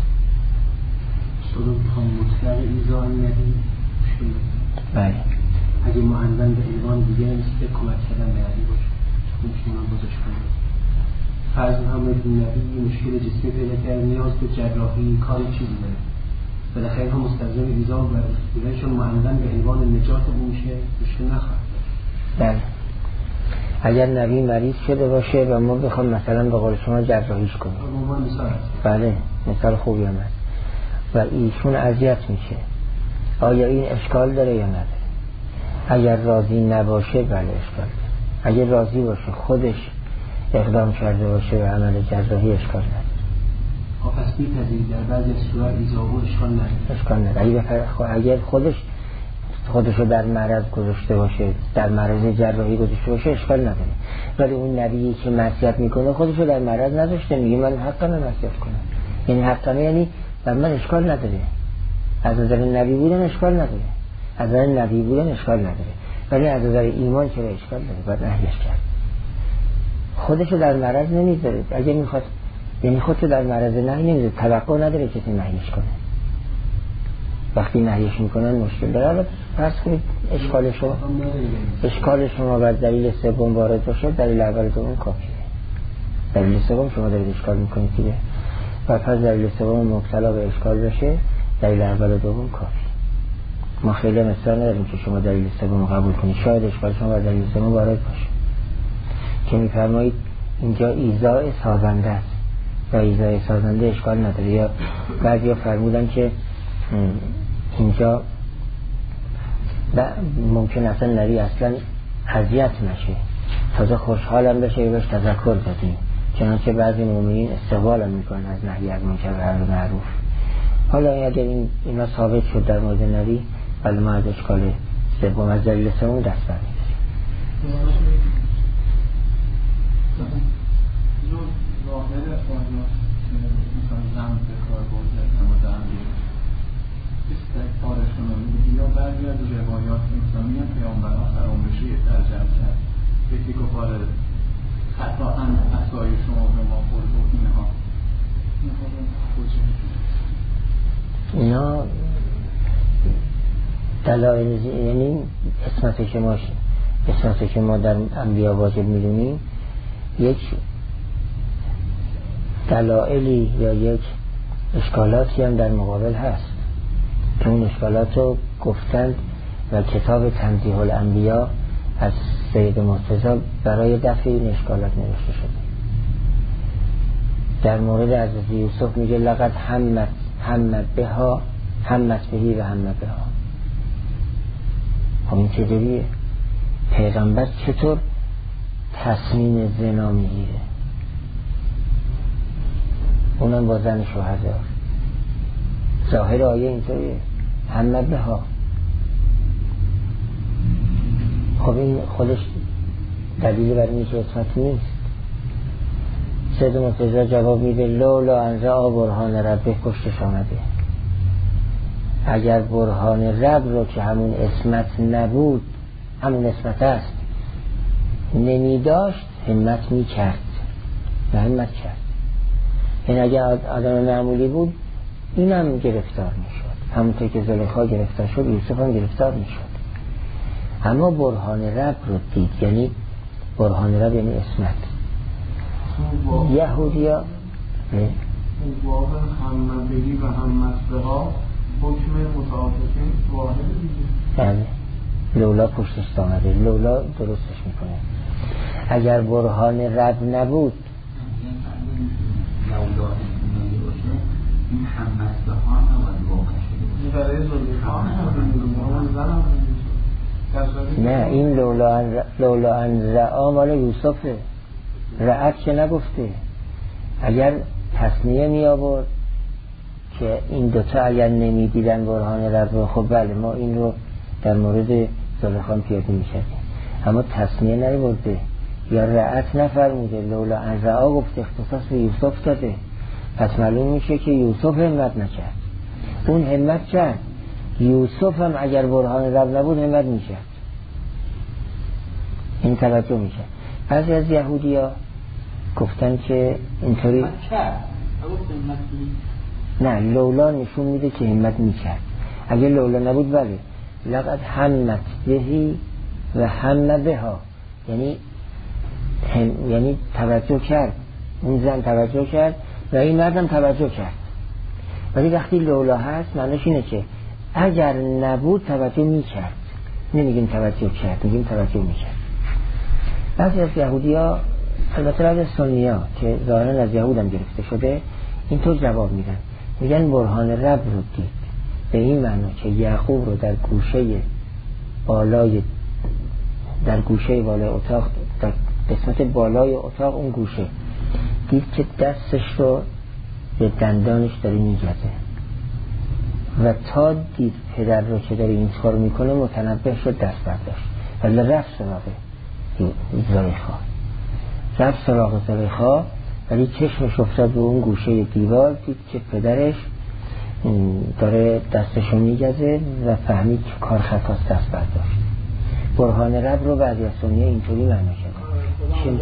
شروع بخوام مطلق ایذاء نبی بله، اگه معندن به عنوان دیگه نیست کمک کردن به نبی باشه میشه من بازش کنیم. فرض هم نبی مشکل جسمی پیدا کرد نیاز به جراحی کاری چیزی داره، بالاخره هم مستلزم ایذاء و اختیارشون معندن به عنوان نجات اون میشه، مشکل نخواهد. بله، اگر نبی مریض شده باشه و ما بخوام مثلا به قول شما جراحیش کنیم، بله مثال خوبی هم هست، و ایشون اذیت میشه، آیا این اشکال داره یا نداره؟ اگر راضی نباشه بله اشکال داره. اگر راضی باشه خودش اقدام کرده باشه و عمل جراحی اشکال نداره. پس می‌پذیرید در بعضی صورت ایذاء اشکال نداره. اشکال نداره. اگر خودشو در معرض گذاشته باشه، در معرض جراحی گذاشته باشه اشکال نداره. ولی اون نبیی که معصیت میکنه خودشو در معرض نذاشته، میگه من حقا معصیت کنم، یعنی حقا یعنی در من اشکال نداره. از نظر نبی بودن اشکال نداره، از نظر نبی بودن اشکال نداره، ولی از نظر ایمان چرا اشکال داره؟ باید نهیش کرد. خودشو در معرض نمیذاره. اگه میخواد یعنی خودشو در معرض نهی نمیذاره، توقع نداره کسی نهیش کنه. وقتی نهیش میکنن مشکل داره. البته فرض کنید اشکال شما بر دلیل سوم وارد باشه، دلیل اول دوم کافیه. دلیل سوم شما دارید اشکال میکنید دیگه، و پس دلیل سوم مبتلا به اشکال بشه، دلیل اول دوم کافی. ما خیلی مثال نداریم که شما دلیل سوم قبول کنید، شاید اشکال شما بر دلیل سوم وارد باشه که میفرمایید اینجا ایذاء سازنده است و ایذاء سازنده اشکال نداره. یا بعضیا فرمودن که اینجا ممکن اصلا نبی اصلا اذیت نشه، تازه خوشحالم بشه و بهش تذکر بدیم، چنانچه بعضی مومنین استقبال میکنن از نهی از منکر و امر معروف. حالا اگر اینا ثابت شد در مورد نبی، ولی ما از اشکال سوم از دلیل سوم دست برمی‌داریم. ظاهر آیا مثلا زن به کار برده اما دنبی استقبالشون رو میگه، یا بعضی از روایات مثلا میگن پیامبر آخر عمرش یه ترجمه کرد یکی گفاره حتی هم اصای شما به ما خورد و اینها اینا دلایل، یعنی اسمت که ما در انبیا واجب میدونیم یک دلایلی یا یک اشکالاتی هم در مقابل هست که اون اشکالات رو گفتند و کتاب تنزیه الانبیا از سید مرتضی برای دفع این اشکالات نوشته شده. در مورد حضرت یوسف میگه لقد همت بها همت بهی و همت بها. خب این چجوریه؟ پیغمبر چطور تصمیم زنا میگیره؟ اونم با زن شوهردار. ظاهر آیه اینطوریه، همت بها. خب این خودش دلیل برای اینکه عصمت نیست. سید مرتضی جواب میده لولا ان رأى برهان ربه پشتش آمده. اگر برهان رب رو که همون عصمت نبود، همون عصمت است، نمی داشت، همت می کرد و همت کرد. این اگر آدم معمولی بود اینم گرفتار می شد، همونطور که زلیخا گرفتار شد یوسف هم گرفتار می شد. اما برهان رب رو دید، یعنی برهان رب یعنی عصمت. یهودیا واقع همدلی و هممسلها حکم متعاطفین واحد دیگه. بله، لولا پشتش آمده، لولا درستش میکنه. اگر برهان رب نبود لولا این هممسلها نباید واقع شده برای زلیخا نه، این لولا ان رأى مال یوسفه، رأت که نگفته. اگر تصنیه می آورد که این دوتا اگر نمی دیدن برهان رب، خب بله ما این رو در مورد زلیخا پیاده می کردیم، اما تصنیه نیاورده یا رأت نفرموده، لولا ان رأى گفته، اختصاص به یوسف داده. پس معلوم میشه که یوسف همت نکرد، اون همت کرد. یوسف هم اگر برهان رب نبود همت میکرد. این توجه میشه. بعضی از یهودی ها گفتن که اینطوری نه، لولا نشون میده که همت میکرد. اگر لولا نبود بله، لقد همت بهی و هم بها، یعنی توجه کرد، اون زن توجه کرد و این مردم توجه کرد. ولی وقتی لولا هست معنیش اینه که اگر نبود توجه میکرد. نمیگیم توجه کرد، میگیم توجه میکرد. بعضی از یهودی ها، البته بعضی از سنی ها که ظاهرا از یهود هم گرفته شده، اینطور جواب میدن، میگن برهان رب رو دید به این معنی که یعقوب رو در گوشه بالای اتاق، در قسمت بالای اتاق اون گوشه دید که دستش رو به دندانش داره میگزه و تا دید پدر رو که داره این کار میکنه متنبه شد، دست برداشت ولی رفت سراغ زلیخا، ولی چشمش افتاد به اون گوشه دیوار، دید که پدرش داره دستشو میگزه و فهمید که کار خطاست، دست برداشت. برهان رب رو بعضی از سنیه اینطوری معنی شده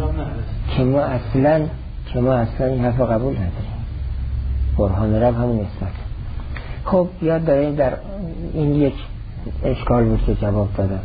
که ما اصلا این حرف رو قبول نداریم. برهان رب همون اسمت. خب یاد داریم در این یک اشکال بود که جواب دادم.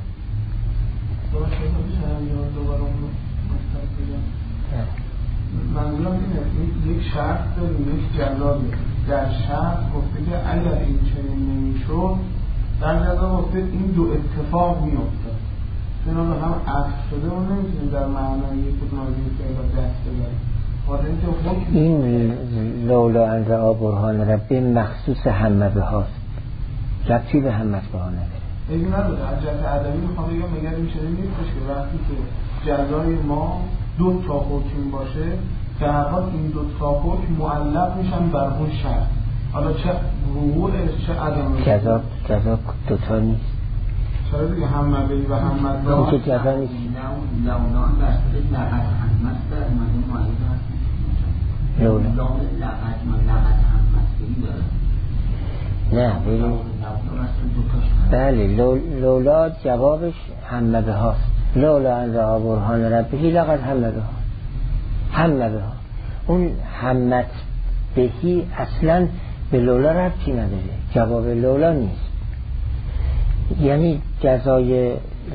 منظورم اینه، یک شرط داریم، یک جزایی. در شرط گفته که اگر این چنین نمیشد، در جزا گفته این دو اتفاق میافتاد. اینا به هم عطف شده و نمیتونیم در معنای یک نازی فعلا دست ببریم. این لولا ان رأى برهان ربه مخصوص همه به هاست، ربطی به همت به ها نداره. این نداره. از جهت ادبی میخوام بگم مگر این چنین نیستش که وقتی که جزای ما دو تا حکم باشه، در هر حال این دو تا حکم معلق میشن بر اون شرط، حالا چه وقوعش چه عدم. جزا دو تا نیست. چرا دیگه همه بی و همه این که جزا نیست. لولا بسته لغت همت در مدن معید هست. لولا لغت همت بی داره. نه بله، لولا جوابش همه به هاست. لولا ان رأى برهان ربه لقد همه به ها، همه به ها. اون همت بهی اصلا به لولا ربطی نداره، جواب لولا نیست. یعنی جزای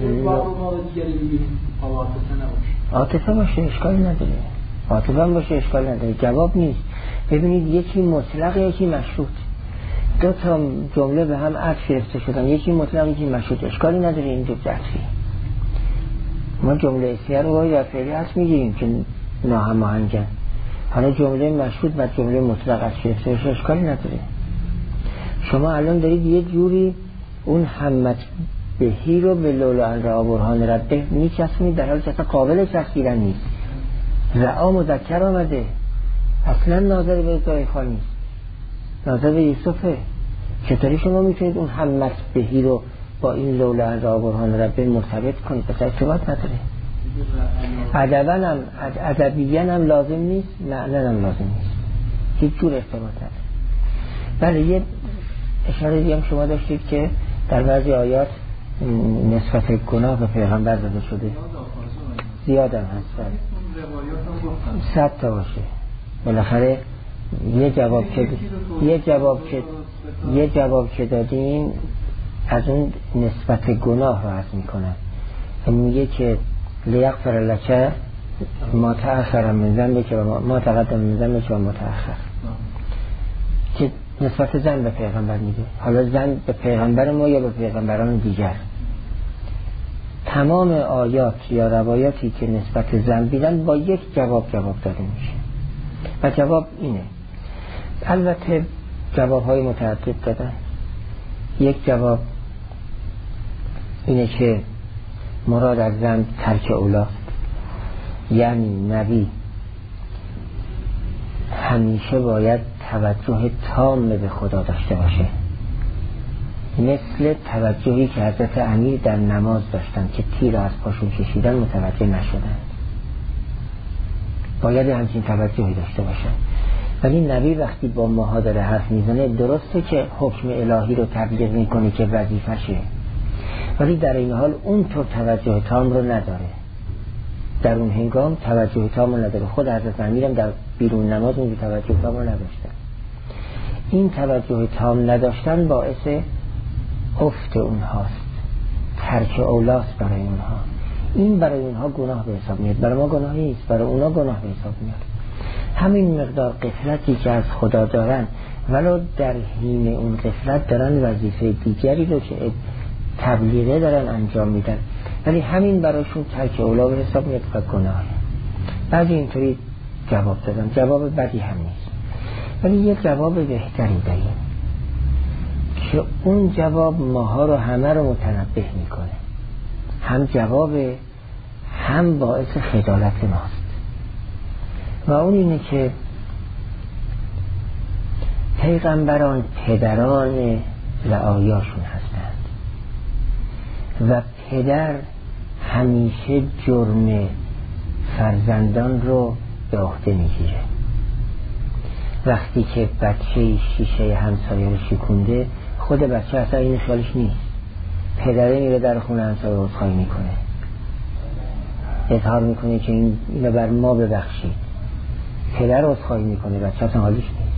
عاطفه باشه اشکال نداره، عاطفه باشه اشکال نداره، جواب نیست. ببینید یکی مطلق یکی مشروط، دو تا جمله به هم عطف گرفته شدن، یکی مطلق یکی مشروط، اشکالی نداره این دو عطفی. ما جمله اسمیه رو باید در فعلی هست میگیریم که ناهماهنگن. حالا جمله مشروط و جمله مطلق از شیفتش اشکالی نداره. شما الان دارید یه جوری اون همت بهی رو به لولا ان رأى برهان ربه میچسبونید، در حالی که اصلا قابل چسبیدن نیست. رأى مذکر آمده، اصلا ناظر به زلیخا نیست، ناظر به یوسفه. چطوری شما میتونید اون همت بهی رو با این لولا ان رأى برهان ربه مرتبط کنید؟ پس ارتباط نداره. ادبیاً هم لازم نیست، معناً هم لازم نیست، هیچ جور ارتباط نداره. بله یه اشاره دیگه هم شما داشتید که در بعضی آیات نسبت گناه به پیغمبر داده شده، زیاد هم هست، 100 تا باشه. بالاخره یه جواب که دادیم از اون نسبت گناه رو عرض میکنم. میگه که لیغفر لک ما تأخر من ذنبک و ما تقدم من ذنبک و ما تأخر، که نسبت زن به پیغمبر میگه. حالا زن به پیغمبر ما یا به پیغمبران دیگر، تمام آیات یا روایاتی که نسبت زن بیدن با یک جواب داده میشه و جواب اینه. البته جوابهای متعدد دادن. یک جواب اینه که مراد از زن ترک اولاست، یعنی نبی همیشه باید توجه تام به خدا داشته باشه، مثل توجهی که حضرت امیر در نماز داشتن که تیر از پاشون کشیدن متوجه نشدن. باید همچین توجهی داشته باشه. ولی نبی وقتی با ماها داره حرف میزنه، درسته که حکم الهی رو تبلیغ میکنه که وظیفشه، ولی در این حال اونطور توجه تام رو نداره. در اون هنگام توجه تام رو نداره. خود حضرت امیرم در بیرون نماز اون توجه تام رو نداشتن. این توجه تام نداشتن باعث افت اونهاست، ترک اولاست برای اونها. این برای اونها گناه به حساب میاد، برای ما گناهی نیست، برای اونها گناه به حساب میاد. همین مقدار غفلتی که از خدا دارن، ولو در حین اون غفلت دارن وظیفه دیگری رو که تبلیغه دارن انجام میدن، ولی همین براشون ترک اولا به حساب میاد و گناه. بعضی اینطوری جواب دادن، جواب بدی هم نیست، ولی یک جواب بهتری داریم که اون جواب ماها رو همه رو متنبه میکنه، هم جواب هم باعث خجالت ماست. و اون اینه که پیغمبران پدران رعایاشون هستند و پدر همیشه جرم فرزندان رو به عهده میگیره. وقتی که بچه شیشه همسایه رو شکونده، خود بچه اصلا این خیالش نیست، پدره میره در خونه همسایه عذرخواهی میکنه، اظهار میکنه که اینو بر ما ببخشید. پدر عذرخواهی میکنه، بچه اصلا حالیش نیست.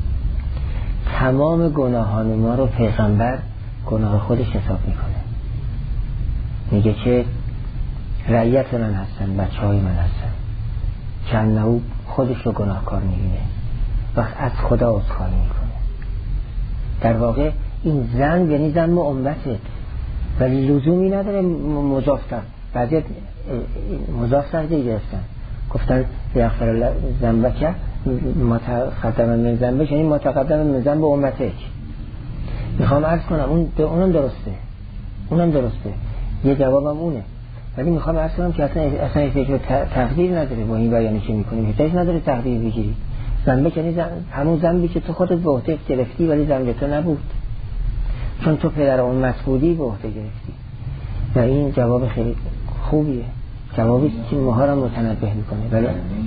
تمام گناهان ما رو پیغمبر گناه خودش حساب میکنه، میگه که رعیت من هستن، بچه های من هستن، چند نهو خودش رو گناهکار میبینه و از خدا عذرخواهی میکنه. در واقع این زن یعنی زن امته، ولی لزومی نداره مضاف کرد. بعضی مضاف کرده گرفتن، گفتن یغفر ذنبک ما تقدم من ذنبک، یعنی ما تقدم من ذنب امتک. میخوام عرض کنم اونم درسته، یه جوابم اونه، ولی میخوام عرض کنم که اصلا احتیاج تقدیر نداره. با این بیانی که میکنیم احتیاج نداره تقدیر بگیری. ذنبک یعنی همون ذنبی که تو خودت به عهده گرفتی ولی ذنب تو نبود، چون تو پدر امت بودی به عهده گرفتی. و این جواب خیلی خوبیه، جوابی که ماها را متنبه میکنه. ولی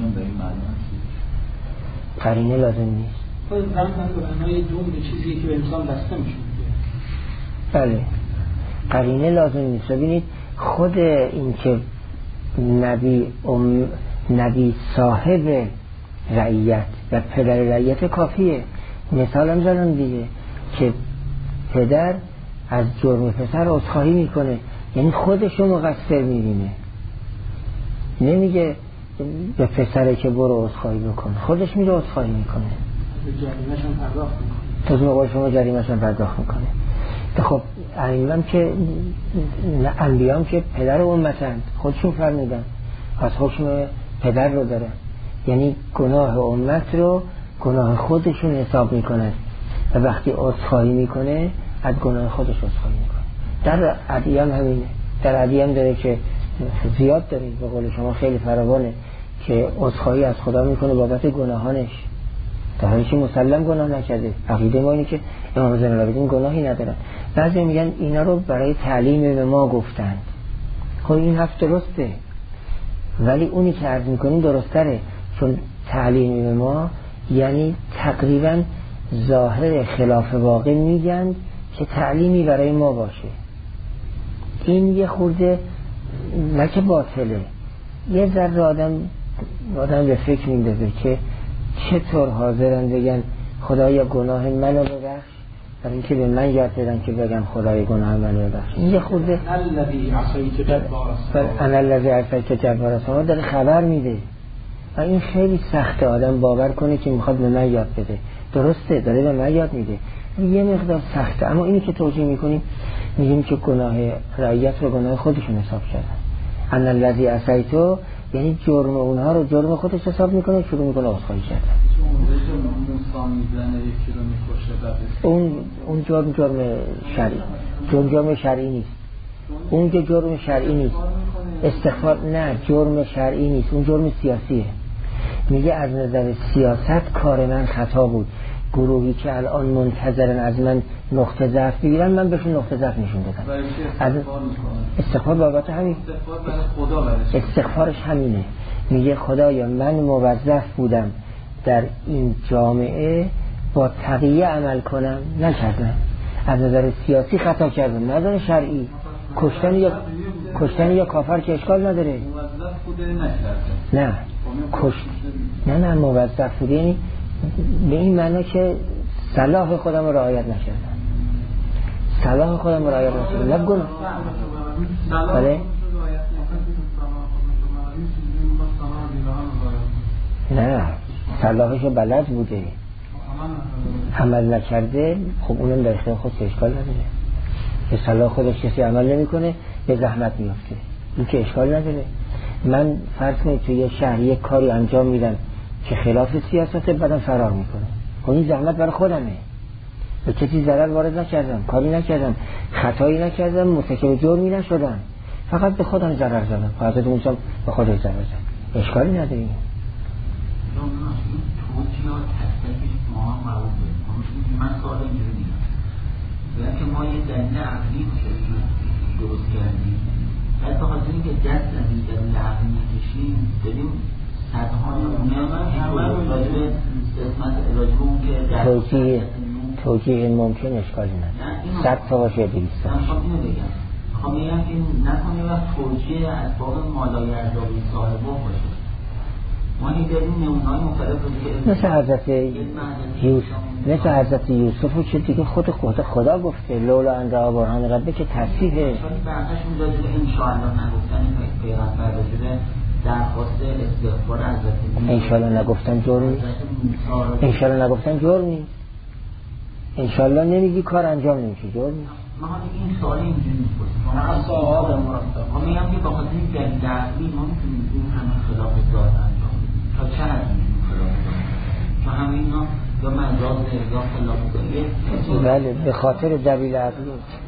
قرینه لازم نیست. خود زن معنای جمله چیزی که به انسان بسته میشه. بله قرینه لازم نیست. ببینید خود این که نبی صاحب رعیت و پدر رعیت کافیه. مثال هم زدم دیگه که پدر از جرم پسر عذرخواهی میکنه، یعنی خودش رو مقصر میبینه، نمیگه به پسره که برو عذرخواهی بکن، خودش میره عذرخواهی میکنه، جریمه‌شون پرداخت میکنه، تو موقع شما جریمه‌شون پرداخت میکنه. خب ائمه که انبیام که پدر امتند، خودشون فرمودن از حکم پدر رو داره، یعنی گناه امت رو گناه خودشون حساب میکنن و وقتی عذرخواهی میکنه از گناه خودش عذرخواهی میکنه. در ادیان همینه، در ادیان داره که زیاد داره به قول شما خیلی فراوانه که عذرخواهی از خدا میکنه بابت گناهانش، در حالی که مسلم گناه نکرده. عقیده ما اینه که امام زین العابدین گناهی ندارن. بعضی میگن اینا رو برای تعلیم به ما گفتند. خب این حرف درسته، ولی اونی که عرض میکنیم درستره، چون تعلیم به ما یعنی تقریبا ظاهر خلاف واقع میگن که تعلیمی برای ما باشه. این یه خورده نه که باطله، یه ذره آدم به فکر میندازه که چطور حاضرن بگن خدایا گناه منو ببخش، برای اینکه به من یاد بدن که بگم خدای گناه منو ببخش. این یه خورده انا الذی عصیت جبار السماوات داره خبر میده و این خیلی سخته آدم باور کنه که میخواد به من یاد بده. درسته داره به من یاد میده، یه مقدار سخته. اما اینی که توجیه میکنیم میگیم که گناه رعیت رو گناه خودشون حساب کردن. انا الذی عصیت یعنی جرم اونها رو جرم خودش حساب میکنه، شروع میکنه عذرخواهی کردن. اون جرم شرعی، جرم شرعی نیست. اون که جرم شرعی نیست، استغفار نه، جرم شرعی نیست، اون جرم سیاسیه. میگه از نظر سیاست کار من خطا بود، گروهی که الان منتظرن از من نقطه ضعف بگیرن من بهشون نقطه ضعف نشون بدم. از استغفار بابت همین، استغفارش همینه. میگه خدایا من موظف بودم در این جامعه با تقیه عمل کنم، نکردم. از نظر سیاسی خطا کردم، نظر شرعی کشتن یا کافر که اشکال نداره. نه موظف بوده یعنی به این معنی که صلاح خودم رو رعایت نکردم، صلاح خودم رو رعایت نکردم، نه گناه. بله نه، صلاحش رو بلد بوده، عمل نکرده، خب اونم در اختیار خود اشکال نداره. که صلاح خودش کسی عمل نمیکنه به زحمت میفته، این که اشکال نداره. من فرض کنید توی یه شهر یک کاری انجام میدم که خلاف سیاسته، بعدم فرار میکنه، خب این زحمت برای خودمه، به کسی ضرر وارد نکردم، کاری نکردم، خطایی نکردم، مرتکب جرمی نشدم، فقط به خودم ضرر زدم. حضرت موسی به خودش ضرر زد، اشکالی نداره. من سوال اینجوری میگم، باید که ما یه دلیل عقلی درست کردیم، باید به خاطر اینکه دست از این دلیل عقلی نکشیم بریم صدها نمونه راجب اون که توجیه ممکن اشکالی نداره، 100 تا باشه 200 تا. من خواهم اینو بگم، خواهم میگم که نکنه وقت توجیه اسباب مالایرزاوی صاحبه باشه. مثل حضرت یوسف و چه دیگه خدا گفته لولا ان را برهان ربه که تصحیحه. برقش میدازه انشاءالله نگفتن پیغمبر رجوع درخواست استغفار حضرت انشاءالله نگفتن جرمی، انشاءالله نگفتن جرمی، انشاءالله نمیگی کار انجام نمیشه جرمی. ما این سوال اینجوری میپرسیم، ما صحابه مرتب ما میگم که با خاطر این دلیل عقلی ما میتونیم این همه خلاف ذات انجام تا چه حد میتونیم خلاف ذات، چون همه اینا یا مجاز یا خلاف ذات. بله به خاطر دلیل عقلی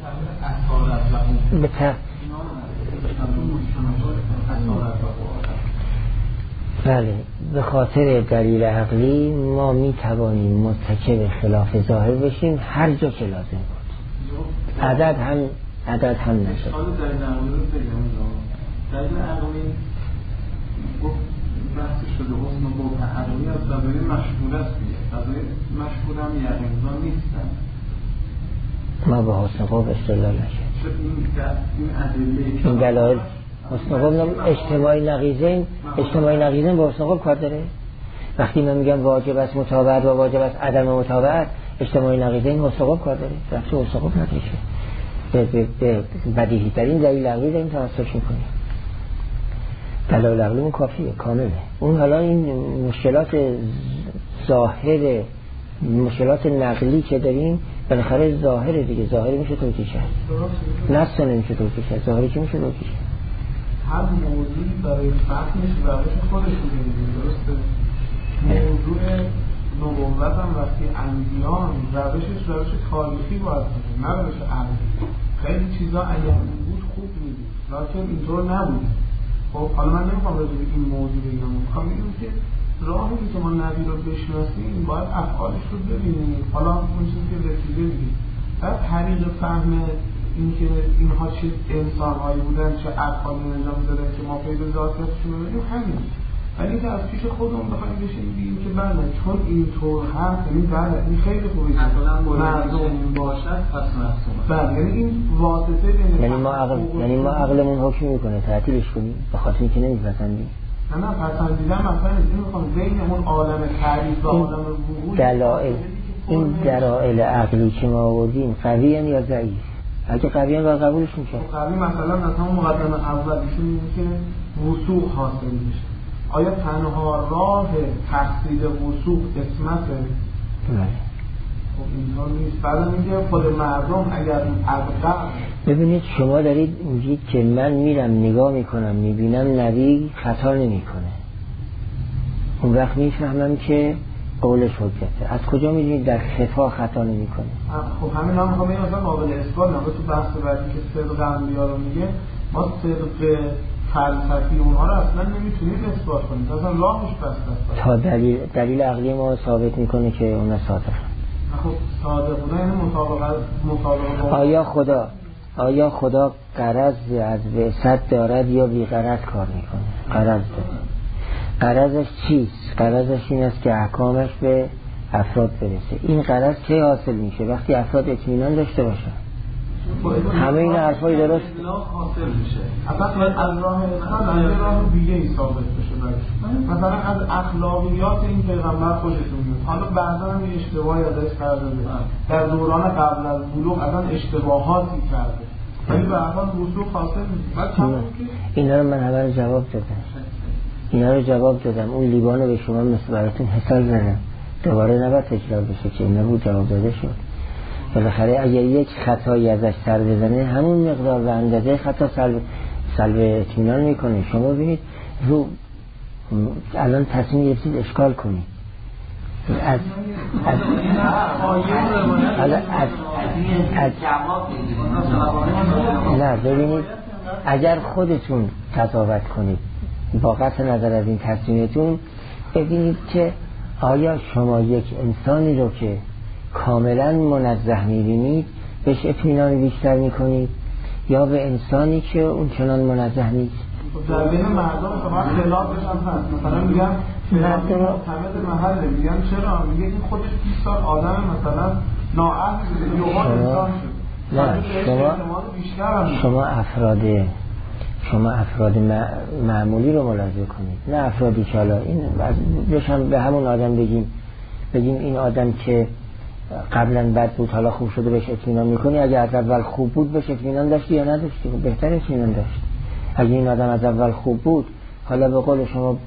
بله به خاطر دلیل عقلی ما میتوانیم مرتکب خلاف ظاهر بشیم هر جا که لازم بود، عدد هم نشد. دلیل عقلی گفت بحث شده حسن و بود عقلی از دلیل مشهور است دیگه، دلیل مشهور هم یقین‌زا نیستن. ما به حسن قوب استدلال نشد. این دلایل حسن قوب اجتماعی نقیضین با حسن قوب کار داره. وقتی من میگم واجب است متابعت و واجب است عدم متابعت، اجتماعی نقیضین حسن قوب کار داره، رفت حسن قوب نداره. به بدیهی ترین دلیل عقلی داریم توسط میکنیم، دلایل عقلیمون کافیه کامله. اون حالا این مشکلات ظاهر، مشکلات نقلی که داریم بالاخره ظاهره دیگه، ظاهری میشه توجیه کرد، نص نمیشه توجیه کرد، ظاهری که میشه توجیه کرد. هر موضوعی برای فهمش روش خودش رو دیدیم، درسته؟ موضوع نبوت هم وقتی انبیان روش تاریخی باید باشه، نه روش عقلی. خیلی چیزا اگر بود خوب میدید لیکن اینطور نبود. خب حالا من نمیخوام راجع به این موضوع بگم، میخوام بگم که راهی که ما نبی رو بشناسیم باید افعالش رو ببینیم. حالا اون چیزی که رسیده دیگه بعد طریق فهم این که اینها چه انسان‌هایی بودن، چه افعالی انجام دادن که ما پی به ذاتیتشون رو ببینیم، همین. ولی که از پیش خودمون بخوایم بشیم بگیم که بله چون اینطور هست، یعنی بله این خیلی خوبه مثلا مردم باشد پس مفهومه. بله یعنی این واسطه بین یعنی ما عقلمون حکم میکنه تعطیلش کنیم به خاطر اینکه نمیپسندیم. نه پسندیدن مثلا این میخوام بین اون عالم تعریف و عالم وجود این دلایل عقلی که ما آوردیم قوی ان یا ضعیف؟ اگه قوی ان باید قبولش میشه. قوی مثلا مقدمه اولیشون اینه که وثوق حاصل میشه. آیا تنها راه تحصیل وثوق اسمته؟ نه. خب اینطور نیست. بعد میگه خود مردم اگر عقل. ببینید شما دارید میگید که من میرم نگاه میکنم میبینم نبی خطا نمیکنه، اون وقت میفهمم که قولش حجته. از کجا میدونید در خفا خطا نمیکنه؟ خب همین هم میخوام این مثلا قابل اثبات نبود. تو بحث بعدی که صدق انبیا رو میگه ما صدق فلسفی اونها رو اصلا نمیتونید اثبات کنید، اصلا راهش بسته تا دلیل عقلی ما ثابت میکنه که اونا صادقن. خب صادق بودن یعنی مطابقت. آیا خدا غرض از بعثت دارد یا بی غرض کار میکنه؟ غرض داره. غرضش چیست؟ غرضش این است که احکامش به افراد برسه. این غرض چه حاصل میشه؟ وقتی افراد اطمینان داشته باشن. همه این حرفای درست حاصل میشه. اصلا از راه دیگه ای ثابت بشه. مثلا از اخلاقیات این پیغمبر خوشتون میاد. حالا بعدا هم یه اشتباهی ازش کرده. در دوران قبل از بلوغ اصلا اشتباهاتی کرده. ولی به هر حال وثوق حاصل میشه. اینا رو من همه جواب دادم. اون لیوان رو به شما مثل براتون حسال زدم. دوباره نباید تکرار بشه که نبود جواب داده شد. بالاخره اگر یک خطایی ازش سر بزنه همون مقدار و اندازه خطا سلب اطمینان میکنه. شما ببینید رو الان تصمیم گرفتید اشکال کنید نه ببینید اگر خودتون قضاوت کنید با قطع نظر از این تصمیمتون ببینید که آیا شما یک انسانی رو که کاملا منزه می‌بینید بهش اطمینان بیشتر می‌کنید یا به انسانی که اون چنان منزه نیست؟ در بین مردم شما خلافش هم هست. مثلا میگن مردم معتمد محله، میگن چرا؟ میگه این خودش 20 سال آدم مثلا نااهل یوها انسان شد. نه شما افراد معمولی رو ملاحظه کنید، نه افرادی که حالا این بشم به همون آدم بگیم این آدم که قبلا بد بود حالا خوب شده بهش اطمینان میکنی. اگه از اول خوب بود بهش اطمینان داشتی یا نداشتی؟ بهتر اطمینان داشت. اگه این آدم از اول خوب بود حالا به قول شما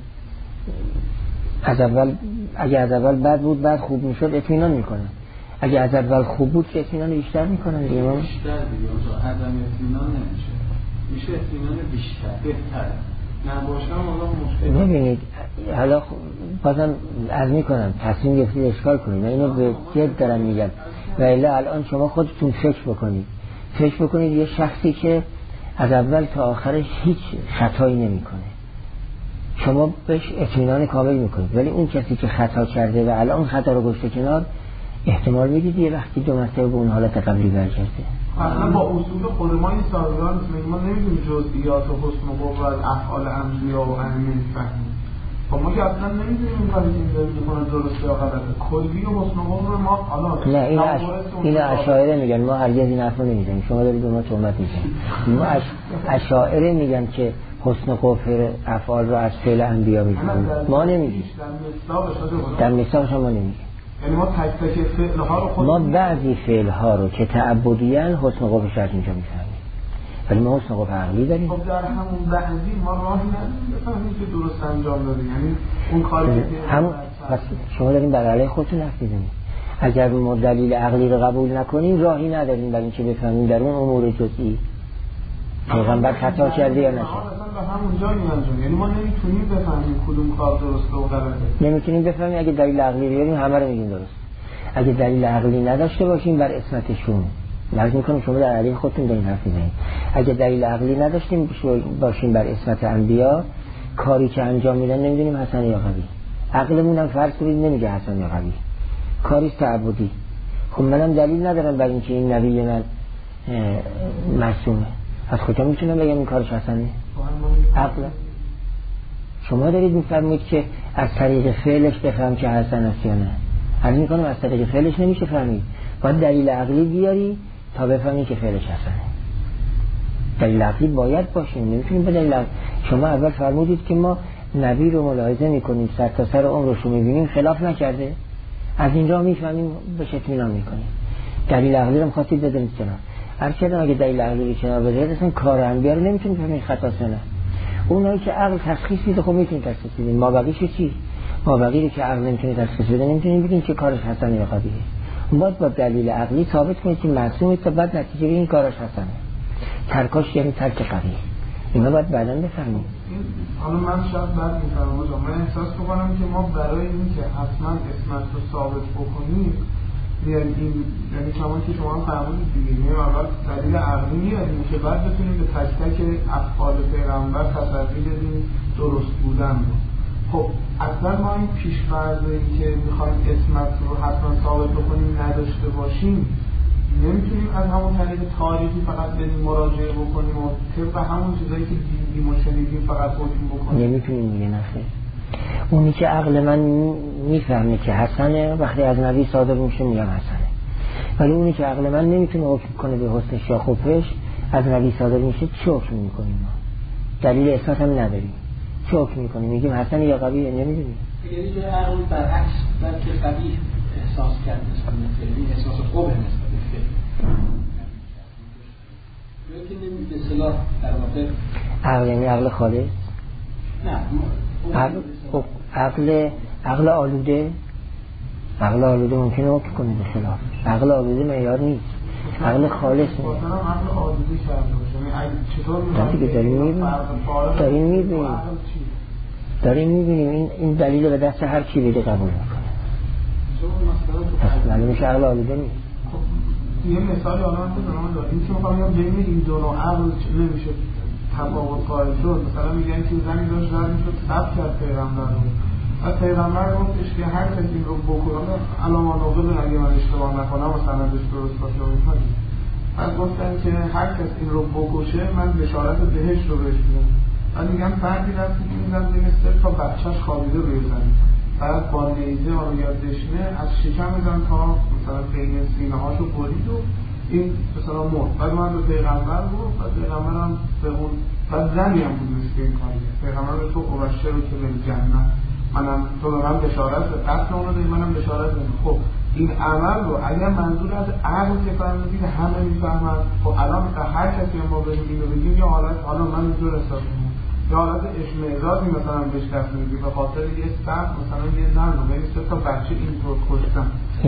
اگه از اول بد بود بعد خوب میشد اطمینان میکنن. اگه از اول خوب بود که اطمینان بیشتر میکنن دیگه. بیشتر دیگه عدم اطمینان نمیشه، میشه اطمینان بیشتر بهتره نباشم حالا مشکل. ببینید حالا بازم عرض میکنم تصمیم گرفتید اشکال کنید، من اینو به جد دارم میگم. و الا الان شما خودتون فکر بکنید یه شخصی که از اول تا آخرش هیچ خطایی نمیکنه شما بهش اطمینان کامل میکنید، ولی اون کسی که خطا کرده و الان خطا رو گذاشته کنار احتمال میدید یه وقتی 2 مرتبه به اون حالت قبلی برگرده. اصلا با اصول خود ما این سازگار نیست. ما نمیدونیم جزئیات و حسن و قوت افعال انبیا و ائمه فهمیم. خب ما که اصلا نمیدونیم این کاری که این داریم میکنه درسته یا غلطه. کلی و حسن و قوت ما حالا نه این اشاعره میگن ما هرگز این حرفو نمیزنیم. شما دارید به ما تهمت میزنید. ما اشاعره میگن که حسن و قوت افعال رو از فعل انبیا میگیم. ما نمیگیم. در مصداقش ما نمیگیم. یعنی ما تک تک فعل‌ها رو ما بعضی فعل‌ها رو که تعبدیاً حسن قوفش از اینجا می‌فهمیم، ولی ما حسن قوف عقلی داریم. خب در همون بعضی ما راهی نداریم بفهمیم که درست انجام دادیم. یعنی اون کاری که همون شما دارین بر علیه خودتون حرف می‌زنید. اگر ما دلیل عقلی رو قبول نکنیم راهی نداریم برای اینکه بفهمیم در اون امور جزئی پیغمبر خطا کرده یا نکرده. به همون جایی انجام، یعنی ما نمیتونیم بفهمیم کدوم کار درسته و غلطه. نمیتونیم بفهمیم. اگه دلیل عقلی بیاریم همه رو میگیم درست. اگه دلیل عقلی نداشته باشیم بر عصمتشون لازم میکنم شما در علیه خودتون دارین حرف میزنید. اگه دلیل عقلی نداشتیم باشیم بر عصمت انبیا، کاری که انجام میدن نمیدونیم حسن یا قبیح. عقلمون هم فرض کنید نمیگه حسن یا قبیح، کاری تعبدی. خب منم دلیل ندارم برای اینکه این نبی من معصومه، از کجا میتونم بگم این کارش حسنه؟ عقل. شما دارید میفرمایید که از طریق فعلش بفهم که حسن است یا نه. حالا میکنم از طریق فعلش نمیشه فهمید، باید دلیل عقلی بیاری تا بفهمی که فعلش حسنه. دلیل عقلی باید باشیم، نمیتونیم به دلیل عقلی. شما اول فرمودید که ما نبی رو ملاحظه میکنیم، سر تا سر عمرش رو میبینیم خلاف نکرده، از اینجا میفهمیم بهش اطمینان میکنیم. دلیل عقلی رو خواستید بدونید کنار. هر چقدر اگه دلیل عقلی رو کنار بذارید اصلا کار انبیا رو نمیتونیم بفهمیم خطا نه. اونایی که عقل تشخیص میده خب میتونیم تشخیص بدیم. ما بقیش چی؟ ما بقیه رو که عقل نمیتونه تشخیص بده نمیتونیم بگیم که کارش حسنه یا قبیحه. باید با دلیل عقلی ثابت کنید که معصومه تا بعد نتیجه این کارش حسنه. ترکاش یعنی ترک قبیح. اینا باید بعداً بفهمیم. حالا من شاید بعد میفهمم، من احساس میکنم که ما برای اینکه حتما اسمت رو ثابت بکنیم یعنی چون که شما هم فرمودید دیگه اول دلیل عقلی میاریم که بعد بتونیم به تک تک افعال پیغمبر تسلیم بدیم درست بودن رو. خب اصلا ما این پیش‌فرضی که میخوایم اسمت رو حتما ثابت بکنیم نداشته باشیم، نمیتونیم از همون طریق تاریخی فقط بریم مراجعه بکنیم و طبق همون چیزایی که دیدیم و شنیدیم فقط حکم بکنیم. نمیتونیم دیگه. نخیر. اونی که عقل من میفهمه که حسنه وقتی از نبی صادر میشه میگم حسنه، ولی اونی که عقل من نمیتونه حکم کنه به حسنش یا خوبش از نبی صادر میشه چه حکم میکنیم؟ ما دلیل اثبات هم نداریم، چه حکم میکنیم؟ میگیم حسن یا قبیح؟ نمیدونیم. یعنی که عقل برعکس بلکه قبیح احساس کرده نسبت به فعل، احساس خوب نسبت به فعل. یکی نمیشه به اصطلاح در واقع عقل یعنی عقل خالص؟ نه. عقل آلوده. عقل آلوده ممکنه حکم کنه به خلاف. عقل آلوده معیار نیست. عقل خالص نیست. مثلا عقل آلوده کرده باشه. یعنی چطور داریم میبینیم این دلیل به دست هر کی بده قبول میکنه. پس معلومه عقل آلوده نیست. یه مثالی الان بزنم این که میخوام بین این دو نوع عقل نمیشه تفاوت قائل شد. مثلا میگن که زنی داشت رد میشد ثبت کرد پیغمبر رو، و پیغمبر گفتش که هر کسی این رو بکنه علامه نقل اگه من اشتباه نکنم و سندش درست باشه و اینها، بعد گفتن که هر کس این رو بکشه من بشارت بهش رو بهش میدم. بعد میگن فردی رفتی که میدم بین 3 تا بچهش خوابیده روی زمین، بعد با نیزه آن یا دشنه از شکم میدن تا مثلا بین سینه هاشو برید و این مثلا مرد. بعد من به پیغمبر گفت و پیغمبرم به اون بعد زنی هم بود مثل این کاری. پیغمبر به تو ابشر رو که به جنت منم تو به من بشارت به قتل اونو داری منم بشارت بدیم. خب این عمل رو اگر منظور از عقل که فرمودید همه میفهمن، خب الان هر کسی ما بریم اینو بگیم یا حالا من اینجور حساب میکنم یا حالت اشمئزازی مثلا بهش دست میگیم به خاطر یه سب مثلا یه زن رو بین 3 تا بچه اینطور کشتن،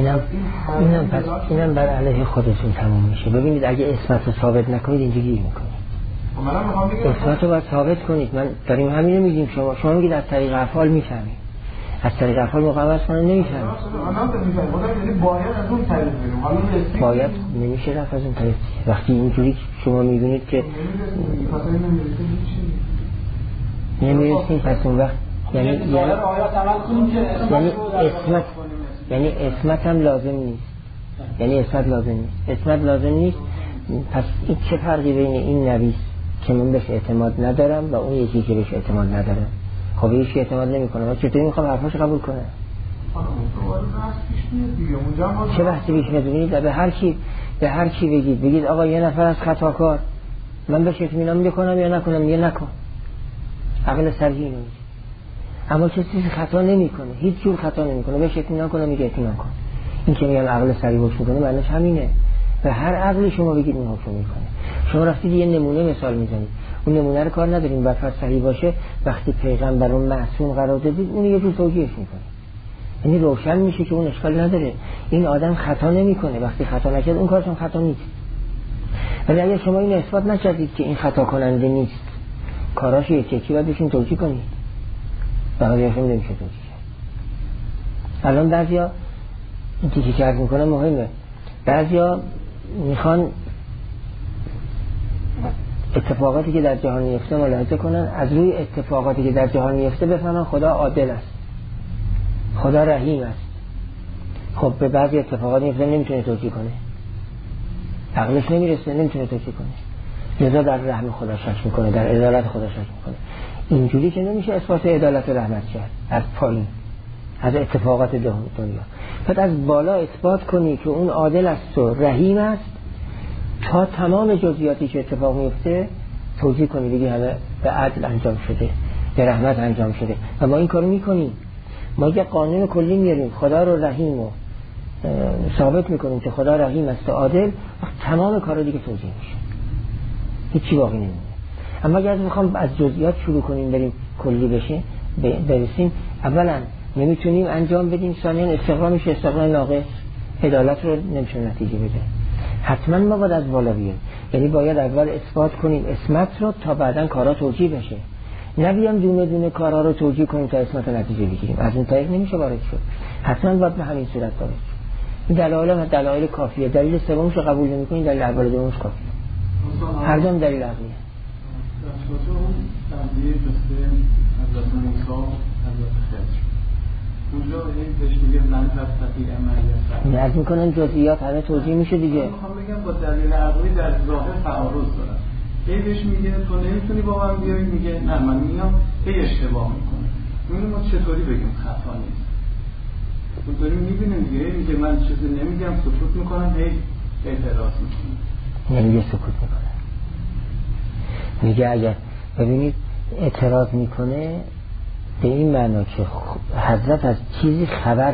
اینم بر علیه خودتون تموم میشه. ببینید اگه اسمت رو ثابت نکنید اینجا گیر میکنید. اسمت رو باید ثابت کنید. من داریم همین رو میگیم. شما میگید از طریق افعال میفهمید، از طریق افعال مقابل کنه نمیفهمید. باید نمیشه رفت از اون طریق. وقتی اینجوری شما میبینید که نمیرسیم پس اون وقت یعنی اسمت هم لازم نیست. اسمت لازم نیست. پس این چه فرقی بین این نبی که من بهش اعتماد ندارم و اون یکی که بهش اعتماد ندارم؟ خب ایش اعتماد نمیکنه و چطوری میخوام حرفاش قبول کنه؟ چه بحثی بیش میدونید؟ به هر کی بگید آقا یه نفر از خطاکار من بهش اطمینان بکنم یا نکنم؟ یه نکن. عقل سرگی اینو میگه. اما کسی خطا نمیکنه، هیچ جور خطا نمیکنه، بهش اطمینان کنه میگه اطمینان کن. این که میگن عقل سرگی حکم میکنه معنیش همینه. به هر عقلی شما بگید این حکم میکنه. شما رفتید یه نمونه مثال میزنید، اون نمونه رو کار نداریم وقت صحیح باشه. وقتی پیغمبر اون معصوم قرار دادید اون یه جور توجیهش میکنه. یعنی روشن میشه که اون اشکال نداره، این آدم خطا نمیکنه، وقتی خطا نکرد اون کارشون خطا نیست. ولی اگر شما این اثبات نکردید که این خطا کننده نیست، کاراش یکی باید بشین توجیه کنید، بقیه‌اشون نمیشه توجیه کرد. الان بعضیا این چیزی که عرض میکنم مهمه، بعضیا میخوان اتفاقاتی که در جهان میفته ملاحظه کنن، از روی اتفاقاتی که در جهان میفته بفهمن خدا عادل است، خدا رحیم است. خب به بعضی اتفاقات میفته نمیتونه توجیه کنه، عقلش نمیرسه، نمیتونه توجیه کنه، لذا در رحم خدا شک میکنه، در عدالت خدا شک میکنه. اینجوری که نمیشه اثبات عدالت و رحمت کرد از پایین، از اتفاقات دنیا. بعد از بالا اثبات کنی که اون عادل است و رحیم است، تا تمام جزئیاتی که اتفاق میفته توجیه کنی، بگی همه به عدل انجام شده، به رحمت انجام شده. و ما این کارو میکنیم، ما یه قانون کلی میاریم، خدا رو رحیم و ثابت میکنیم که خدا رحیم است و عادل، تمام کارا دیگه توجیه میشه، هیچی باقی نمیمونه. اما اگر میخوام از جزئیات شروع کنیم بریم کلی بشیم برسیم، اولا نمیتونیم انجام بدیم، ثانیا استقرار میشه، استقرار ناقص، عدالت رو نمیشه نتیجه بده. حتما ما باید از بالا بیایم، یعنی باید اول اثبات کنیم اسمت رو تا بعداً کارا توجیه بشه، نبیام دونه دونه کارا رو توجیه کنیم تا اسمت رو نتیجه بگیریم، از این طریق نمیشه وارد شد. حتما باید به همین صورت وارد شد. این دلایل کافیه. دلیل سومش رو قبول نمی‌کنید، دلیل اول و دومش کافیه. هر دوم دلیل عقلیه. تنبیه قصه حضرت موسی حضرت خضر، اونجا این تشمیه زن تستطیع عملیت نرد میکنن جزئیات همه توجیه میشه دیگه. میخوام بگم با دلیل عقلی در ظاهر تعارض دارن. هی بهش میگه تو نمیتونی با من بیایی، میگه نه من میام، هی اشتباه میکنه. ما چطوری بگیم خطا نیست؟ ما داریم میبینیم دیگه، میگه من چیزی نمیگم، سکوت میکنم، هی اعتراض میکنه. نمیگه سکوت میکنه، میگه اگر ببینید اعتراض میکنه به این معنا که حضرت از چیزی خبر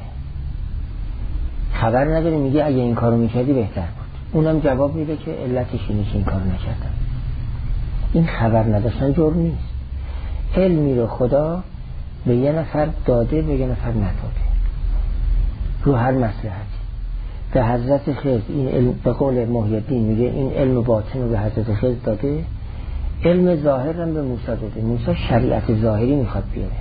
نداره، میگه اگه این کارو میکردی بهتر بود. اونم جواب میده که علتش اینه که این کارو نکردم. این خبر نداشتن جرم نیست. علمی رو خدا به یه نفر داده، به یه نفر نداده، رو هر مصلحتی. به حضرت خضر این علم، به قول محی الدین میگه این علم باطن رو به حضرت خضر داده، علم ظاهر هم به موسی داده. موسی شریعت ظاهری میخواد بیاره،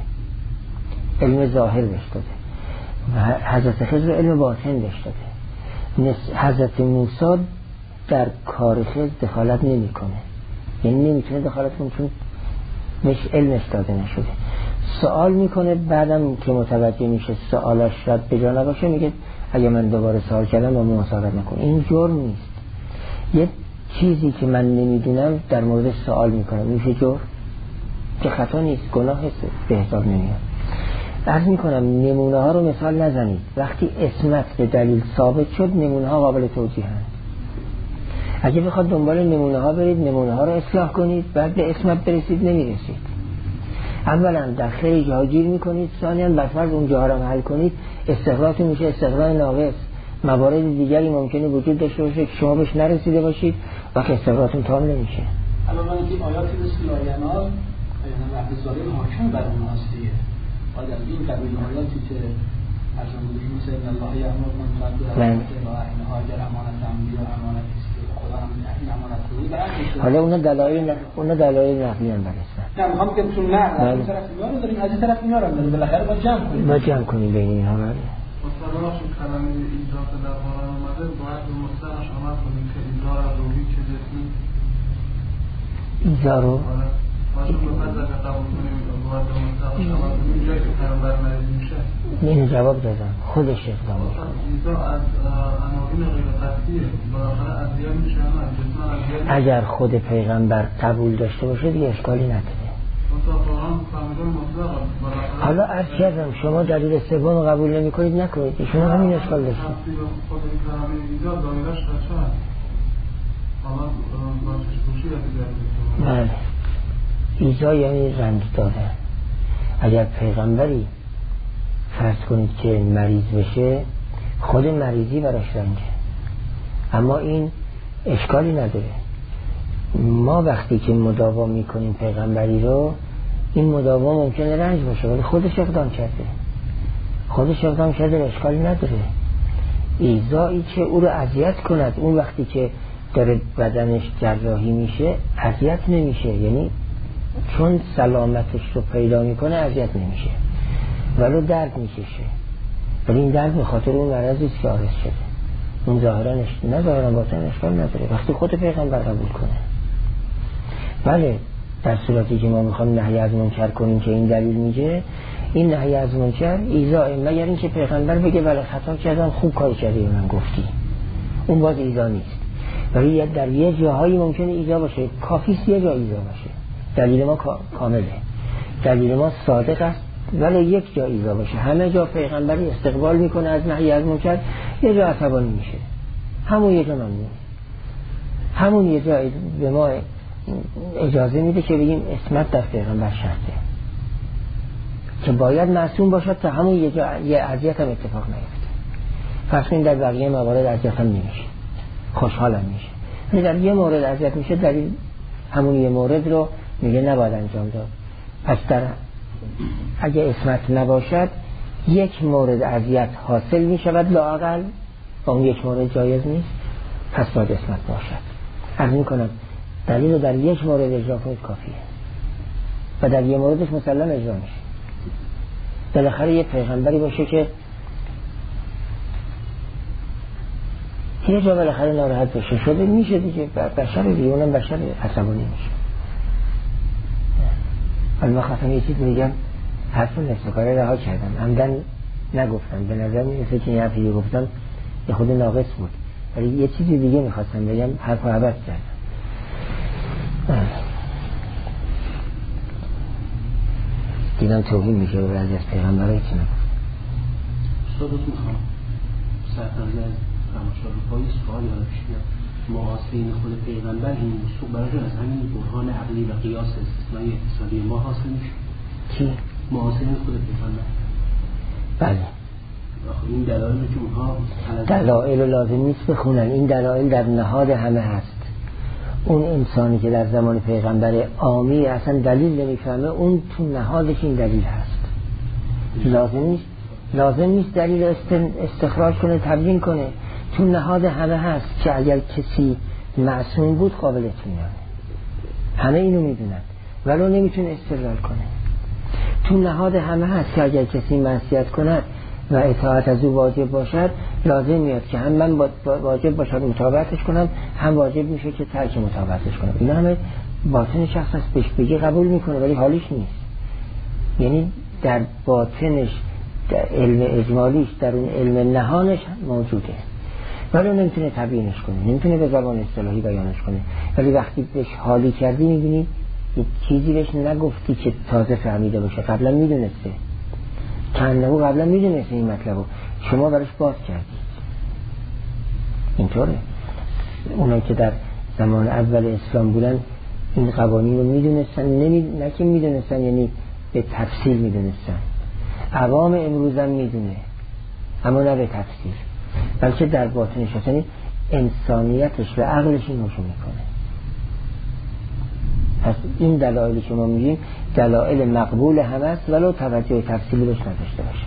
علم ظاهر بهش داده، حضرت خضر علم باطن بهش داده. حضرت موسی در کار خضر دخالت نمیکنه، یعنی نمیتونه دخالت کنه چون بهش علمش داده نشده. سوال میکنه، بعدم که متوجه میشه سوالش رد به جا نباشه، میگه اگه من دوباره سوال کردم با مصاحبت نکن. این جرم نیست. یه چیزی که من نمیدونم در مورد سوال میکنم میشه جرم؟ که خطا نیست، گناه به حساب نمیاد. عرض میکنم نمونه ها رو مثال نزنید. وقتی اسمت به دلیل ثابت شد نمونه ها قابل توجیه هست. اگه بخواد دنبال نمونه ها برید، نمونه ها رو اصلاح کنید، بعد به اسمت برسید، نمیرسید. اولا در خیلی جاها گیر میکنید، ثانیا بر فرض اون جاها رو حل کنید، استقرارتون میشه استقرار ناقص. موارد دیگری ممکنه وجود داشته باشه که شما بهش نرسیده باشید و که استقرارتون تام نمیشه. الان این آیاتی مثل آیانات وقتی ظاهر حاکم بر اون هست دیگه. بعد از این قبیل آیاتی که ارشان بودیم مثل ان الله یأمر من تؤدوا الامانات اگر امانت انبیا امانت است خدا هم این امانت رو برای حالا اونا دلایل نقلی هم برسن. نه میخوام که چون نه از طرف اینا رو داریم، از این طرف اینا رو داریم، بالاخره با جمع کنیم بین اینها. بله مثلا چون کلمه ایجاد در قرآن اومده باید به مصدرش عمل کنیم که ایجاد روحی که جسمی ایجاد رو باید به مصدرش قبول کنیم، باید به مصدرش عمل کنیم. اینجایی که پیامبر مریض میشه این جواب دادم، خودش اقدام میکنه. ایجاد از عناوین غیر قطعیه، بالاخره ادویه میشه، جسم ادویه. اگر خود پیغمبر قبول داشته باشه دیگه اشکالی نداره. حالا عرض کردم شما دلیل سوم قبول نمی کنید نکنید، شما همین اشکال داشتید. بله ایجا یعنی رنج دادن. اگر پیغمبری فرض کنید که مریض بشه، خود مریضی براش رنجه، اما این اشکالی نداره. ما وقتی که مداوا میکنیم پیغمبری رو، این مداوا ممکنه رنج باشه ولی خودش اقدام کرده. خودش اقدام کرده اشکالی نداره. ایذایی که او رو اذیت کند، اون وقتی که داره بدنش جراحی میشه اذیت نمیشه، یعنی چون سلامتش رو پیدا میکنه اذیت نمیشه، ولو درد میکشه، ولی این درد به خاطر اون مرضی است که عارض شده. اون ظاهرا نه ظاهرا باطن اشکال نداره وقتی خود پیغمبر قبول کنه. بله در صورتی که ما میخوایم نهی از منکر کنیم که این دلیل میگه این نهی از منکر ایذا، مگر اینکه پیغمبر بگه بله خطا کردم خوب کار کردی من گفتی، اون باز ایذا نیست. ولی در یه جاهایی ممکنه ایذا باشه، کافیست یه جا ایذا باشه، دلیل ما کامله، دلیل ما صادق است، ولی یک جا ایذا باشه. همه جا پیغمبری استقبال میکنه از نهی از منکر، یه جا عصبانی میشه، همون یه جا ممنون، همون یه جا به ما اجازه میده که بگیم اسمت در پیغمبر شرطه که باید معصوم باشد تا همون یه جا یه اذیت هم اتفاق نیفته. پس این در بقیه موارد اذیت هم نمیشه، خوشحالم میشه. ولی در یه مورد اذیت میشه، دلیل همون یه مورد رو میگه نباید انجام داد. پس در اگه اسمت نباشد یک مورد اذیت حاصل میشود لااقل، اون یک مورد جایز نیست، پس باید اسمت باشد. عرض میکنم دلیل رو در یک مورد اجرا کنید کافیه و در یه موردش مسلم اجرا میشه. بالاخره یه پیغمبری باشه که یه جا بالاخره ناراحت بشه، شده میشه دیگه، بشر دیگه، اونم بشر عصبانی میشه. ولی من خواستم یه چیز میگم، حرف نصف کاره رها کردم، عمدن نگفتم، به نظر میرسه که این حرفی گفتم یه خود ناقص بود، ولی یه چیزی دیگه میخواستم بگم، حرف رو عوض کردم. دیدم توهین میشه به بعضی از پیغمبرایی که نگفت. استادت میخوام سرطنده از فرماشا روپایی سوال یاد پیش میاد، معاصرین خود پیغمبر این موضوع براشون از همین برهان عقلی و قیاس استثنایی اقتصادی ما حاصل میشه؟ کی؟ معاصرین خود پیغمبر. بله. این دلایلی که اونها دلایل لازم نیست بخونن، این دلایل در نهاد همه هست. اون انسانی که در زمان پیغمبر عامی اصلا دلیل نمیفهمه، اون تو نهادش این دلیل هست. لازم نیست دلیل استخراج کنه، تبیین کنه، تو نهاد همه هست که اگر کسی معصوم بود قابل اطمینانه، همه اینو میدونن ولو نمیتونه استدلال کنه. تو نهاد همه هست که اگر کسی معصیت کند و اطاعت از او واجب باشد، لازم میاد که هم من واجب باشد مطابقتش کنم، هم واجب میشه که ترک مطابقتش کنم. اینا همه باطن شخص هست، بهش بگی قبول میکنه ولی حالیش نیست. یعنی در باطنش، در علم اجمالیش، در اون علم نهانش موجوده ولی نمیتونه تبیینش کنه، نمیتونه به زبان اصطلاحی بیانش کنه. ولی وقتی بهش حالی کردی میبینی یک چیزی بهش نگفتی که تازه فهمیده باشه، قبلا میدونسته، کنهو قبلا میدونسته این مطلبو، شما براش باز کردید. اینطوره. اونایی که در زمان اول اسلام بودن این قوانین رو میدونستن، نه که میدونستن یعنی به تفصیل میدونستن، عوام امروز هم میدونه اما نه به تفصیل، بلکه در باطنش یعنی انسانیتش و عقلش این روشو میکنه. پس این دلایلی که ما میگیم دلایل مقبول هم است ولو توجه تفصیلی بهش نداشته باشه.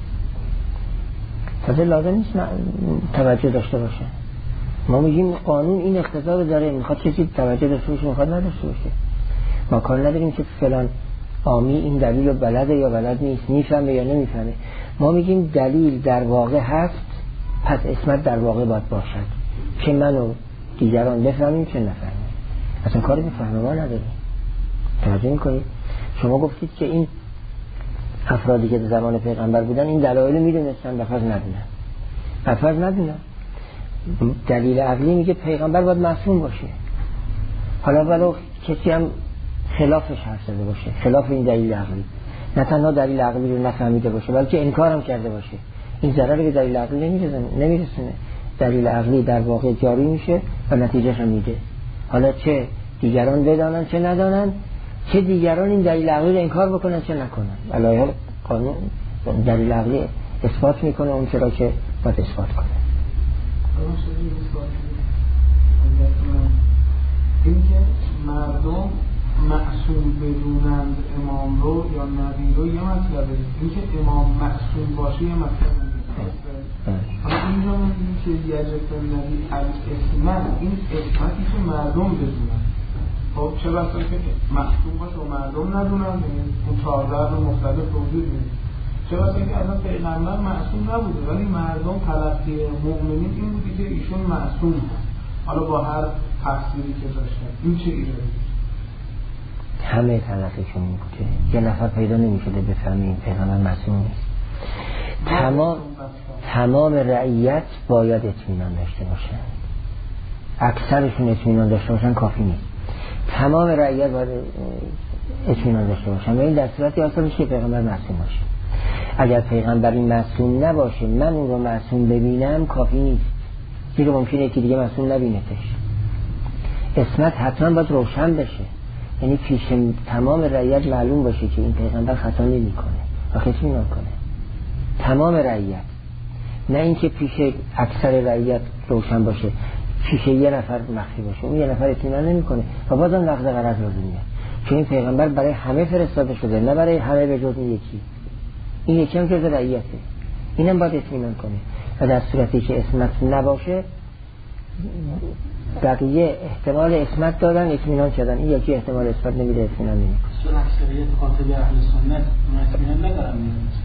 تازه لازم نیست توجه داشته باشه. ما میگیم قانون این اقتضا رو داره، میخواد کسی توجه داشته باشه، میخواد نداشته باشه. ما کار نداریم که فلان عامی این دلیل رو بلده یا بلد نیست، میفهمه یا نمیفهمه. ما میگیم دلیل در واقع هست، پس اسمت در واقع باید باشد که من و دیگران بفهمیم چه نفهمیم. اصلا کاری به فهم ما نداریم. توجه میکنید؟ شما گفتید که این افرادی که در زمان پیغمبر بودن این دلایل میدونستن بفرض ندونن. دلیل عقلی میگه پیغمبر باید معصوم باشه، حالا ولو کسی هم خلافش حرف زده باشه، خلاف این دلیل عقلی، نه تنها دلیل عقلی رو نفهمیده باشه بلکه انکار هم کرده باشه، این ضرری به دلیل عقلی نمیرسونه. دلیل عقلی در واقع جاری میشه و نتیجهش هم میده. حالا چه دیگران بدانن چه ندانن، چه دیگران این دلیل عقلی رو انکار بکنن چه نکنن، علیه قانون دلیل عقلی اثبات میکنه اون چرا که باید اثبات کنه. این که مردم معصوم بدونند امام رو یا نبی رو یه مطلبه، اینکه امام معصوم باشه یه مطلبه. حالا اینجا من این که یجب نبی الاسمت، این اسمتی که مردم بدونن. خب چه بسا که معصوم باشه و مردم ندونن، اون 14 مختلف وجود نیست. چه بسا که اصلا پیغمبر معصوم نبوده ولی مردم تلقی مؤمنین این بودی که ایشون معصوم هست، حالا با هر تفسیری که داشتن. این چه ایرادی؟ همه تلقیشون این بوده، یه نفر پیدا نمی‌شده بفهمه این پیغمبر معصوم نیست. تمام رعیت باید اطمینان داشته باشن، اکثرشون اطمینان داشته باشن کافی نیست، تمام رعیت باید اطمینان داشته باشن و این در صورتی حاصل میشه که پیغمبر معصوم باشه. اگر پیغمبر این معصوم نباشه من اون رو معصوم ببینم کافی نیست، زیرا ممکنه یکی دیگه معصوم نبینتش. اسمت حتما باید روشن بشه، یعنی پیش تمام رعیت معلوم باشه که این پیغمبر خطا نمی‌کنه و اطمینان کنه، تمام رعیت، نه اینکه پیش اکثر رعیت روشن باشه، پیش یه نفر مخفی باشه، اون یه نفر اطمینان نمی‌کنه و بازم نقض غرض رو میاد، چون این پیغمبر برای همه فرستاده شده نه برای همه به جز یکی. این یکی هم جز رعیته، اینم باید اطمینان کنه و در صورتی که اسمت نباشه بقیه احتمال اسمت دادن اطمینان شدن، این یکی احتمال اسمت نمیده اطمینان نمیکنه. چون اکثریت قاطبه اهل سنت اطمینان ندارن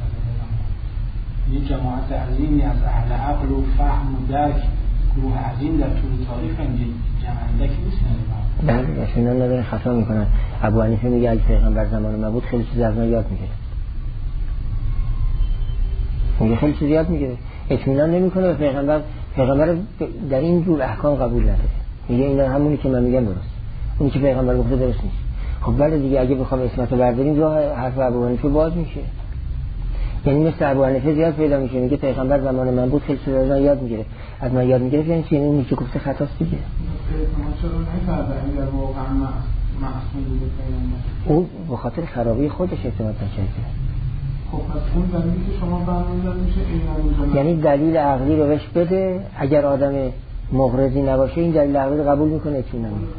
یه جماعت عظیمی از اهل عقل و فهم و درک، گروه عظیم در طول تاریخ هم جمعندکی نیستن. بله اطمینان ندارن، خطا میکنن. ابو حنیفه میگه اگه پیغمبر زمان ما بود خیلی چیز از ما یاد میگیره، میگه خیلی چیز یاد میگیره، اطمینان نمیکنه و پیغمبر در این جور احکام قبول نداره، میگه اینا همونی که من میگم درست، اونی که پیغمبر گفته درست نیست. خب بله دیگه، اگه بخوام اسمت رو برداریم راه حرف ابو حنیفه باز میشه، یعنی مثل ابو حنیفه زیاد پیدا میشه، میگه پیغمبر زمان من بود خیلی چیزا از من یاد میگیره، از من یاد میگیره، یعنی چی؟ اونی که گفته خطاست دیگه. او به خاطر خرابی خودش اعتماد نکرده. خب پس اون دلیلی که شما فرمودید میشه یعنی دلیل عقلی رو بهش بده، اگر آدم مغرضی نباشه این دلیل عقلی رو قبول میکنه اطمینان میکنه.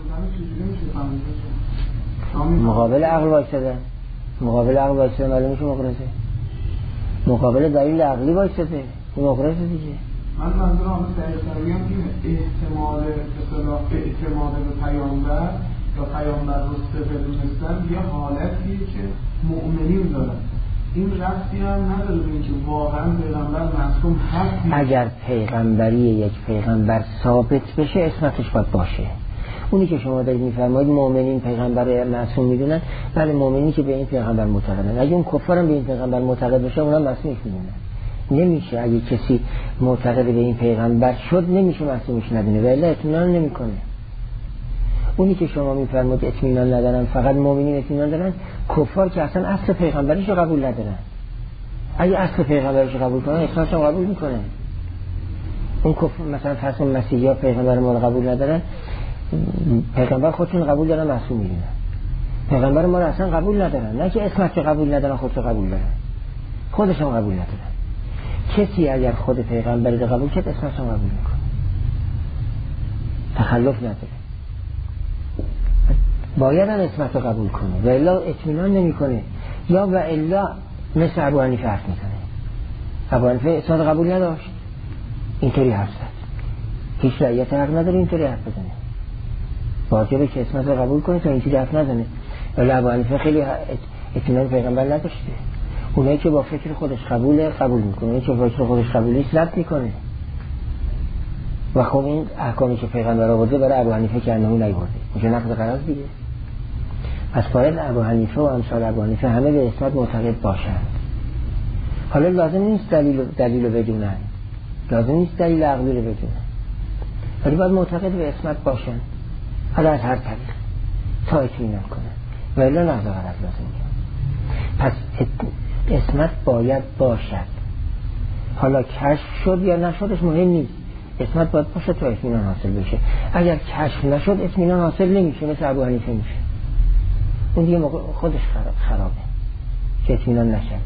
مقابل عقل وایساده، معلوم میشه مغرضه، مقابل دلیل عقلی وایساده مغرضه دیگه. من منظورم از دقیقاً اینه، اعتماد به پیامبر یا پیامبر رو صفر دونستن یه حالتیه که مؤمنین دارن، این ربطی هم نداره به اینکه واقعا پیغمبر معصوم هست. اگر پیغمبری یک پیغمبر ثابت بشه اسمتش باید باشه. اونی که شما دارید میفرمایید مؤمنین پیغمبر معصوم میدونن، بله مؤمنین که به این پیغمبر معتقدن، اگه اون کفارم به این پیغمبر معتقد بشه اونم معصومش میدونن. نمیشه اگه کسی معتقد به این پیغمبر شد نمیشه معصومش ندونه، ولی اطمینان نمیکنه. اونی که شما میفرمایید اطمینان ندارن، فقط مؤمنین اطمینان دارن، کفار که اصلا اصل پیغمبریشو قبول ندارن. اگه اصل پیغمبریشو قبول کنن اسمش هم قبول میکنن. اون کفر مثلا فرض مسیحی‌ها پیغمبر ما رو قبول ندارن، پیغمبر خودشون قبول دارن معصوم میدونن. پیغمبر ما رو اصلا قبول ندارن، نه که اسمش رو قبول ندارن خودشون قبول دارن، خودشون قبول ندارن. کسی اگر خود پیغمبری رو قبول کرد اسمش هم قبول میکنه، تخلف نداره. باید هم اسمت رو قبول کنه و الا اطمینان نمیکنه، یا و الا مثل ابو حنیفه حرف میزنه. ابو حنیفه اسمت قبول نداشت، اینطوری حرف زد، هیچ رعیت حق نداره اینطوری حرف بزنه، واجبه که اسمت رو قبول کنه تا اینطوری حرف نزنه. ولی ابو حنیفه خیلی اطمینان پیغمبر نداشته، اونایی که با فکر خودش قبول میکنه، اونایی که با فکر خودش قبول نیست رد میکنه. و خب این احکامی که پیغمبر آورده برای ابو حنیفه که انمون نیورده، میشه نقض قرار دیگه. پس باید ابو حنیفه و امثال ابو حنیفه همه به اسمت معتقد باشند. حالا لازم نیست دلیل رو بدونن، لازم نیست دلیل عقلی رو بدونن، ولی باید معتقد به اسمت باشند، حالا از هر طریق تا اطمینان کنن، ولی نقض قرار لازم نیست. پس اسمت باید باشد، حالا کشف شد یا نشدش مهم نیست، اسمت باید باشه تا اطمینان حاصل بشه. اگر کشف نشد اطمینان حاصل نمیشه، مثل ابو حنیفه میشه، اون دیگه خودش خرابه که اطمینان نشده.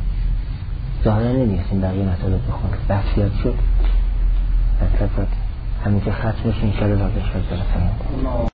ظاهرا نمیرسیم بقیه مطالب بخونیم، بحثیات شد مطلب همین که ختمش این شده بازش بذاره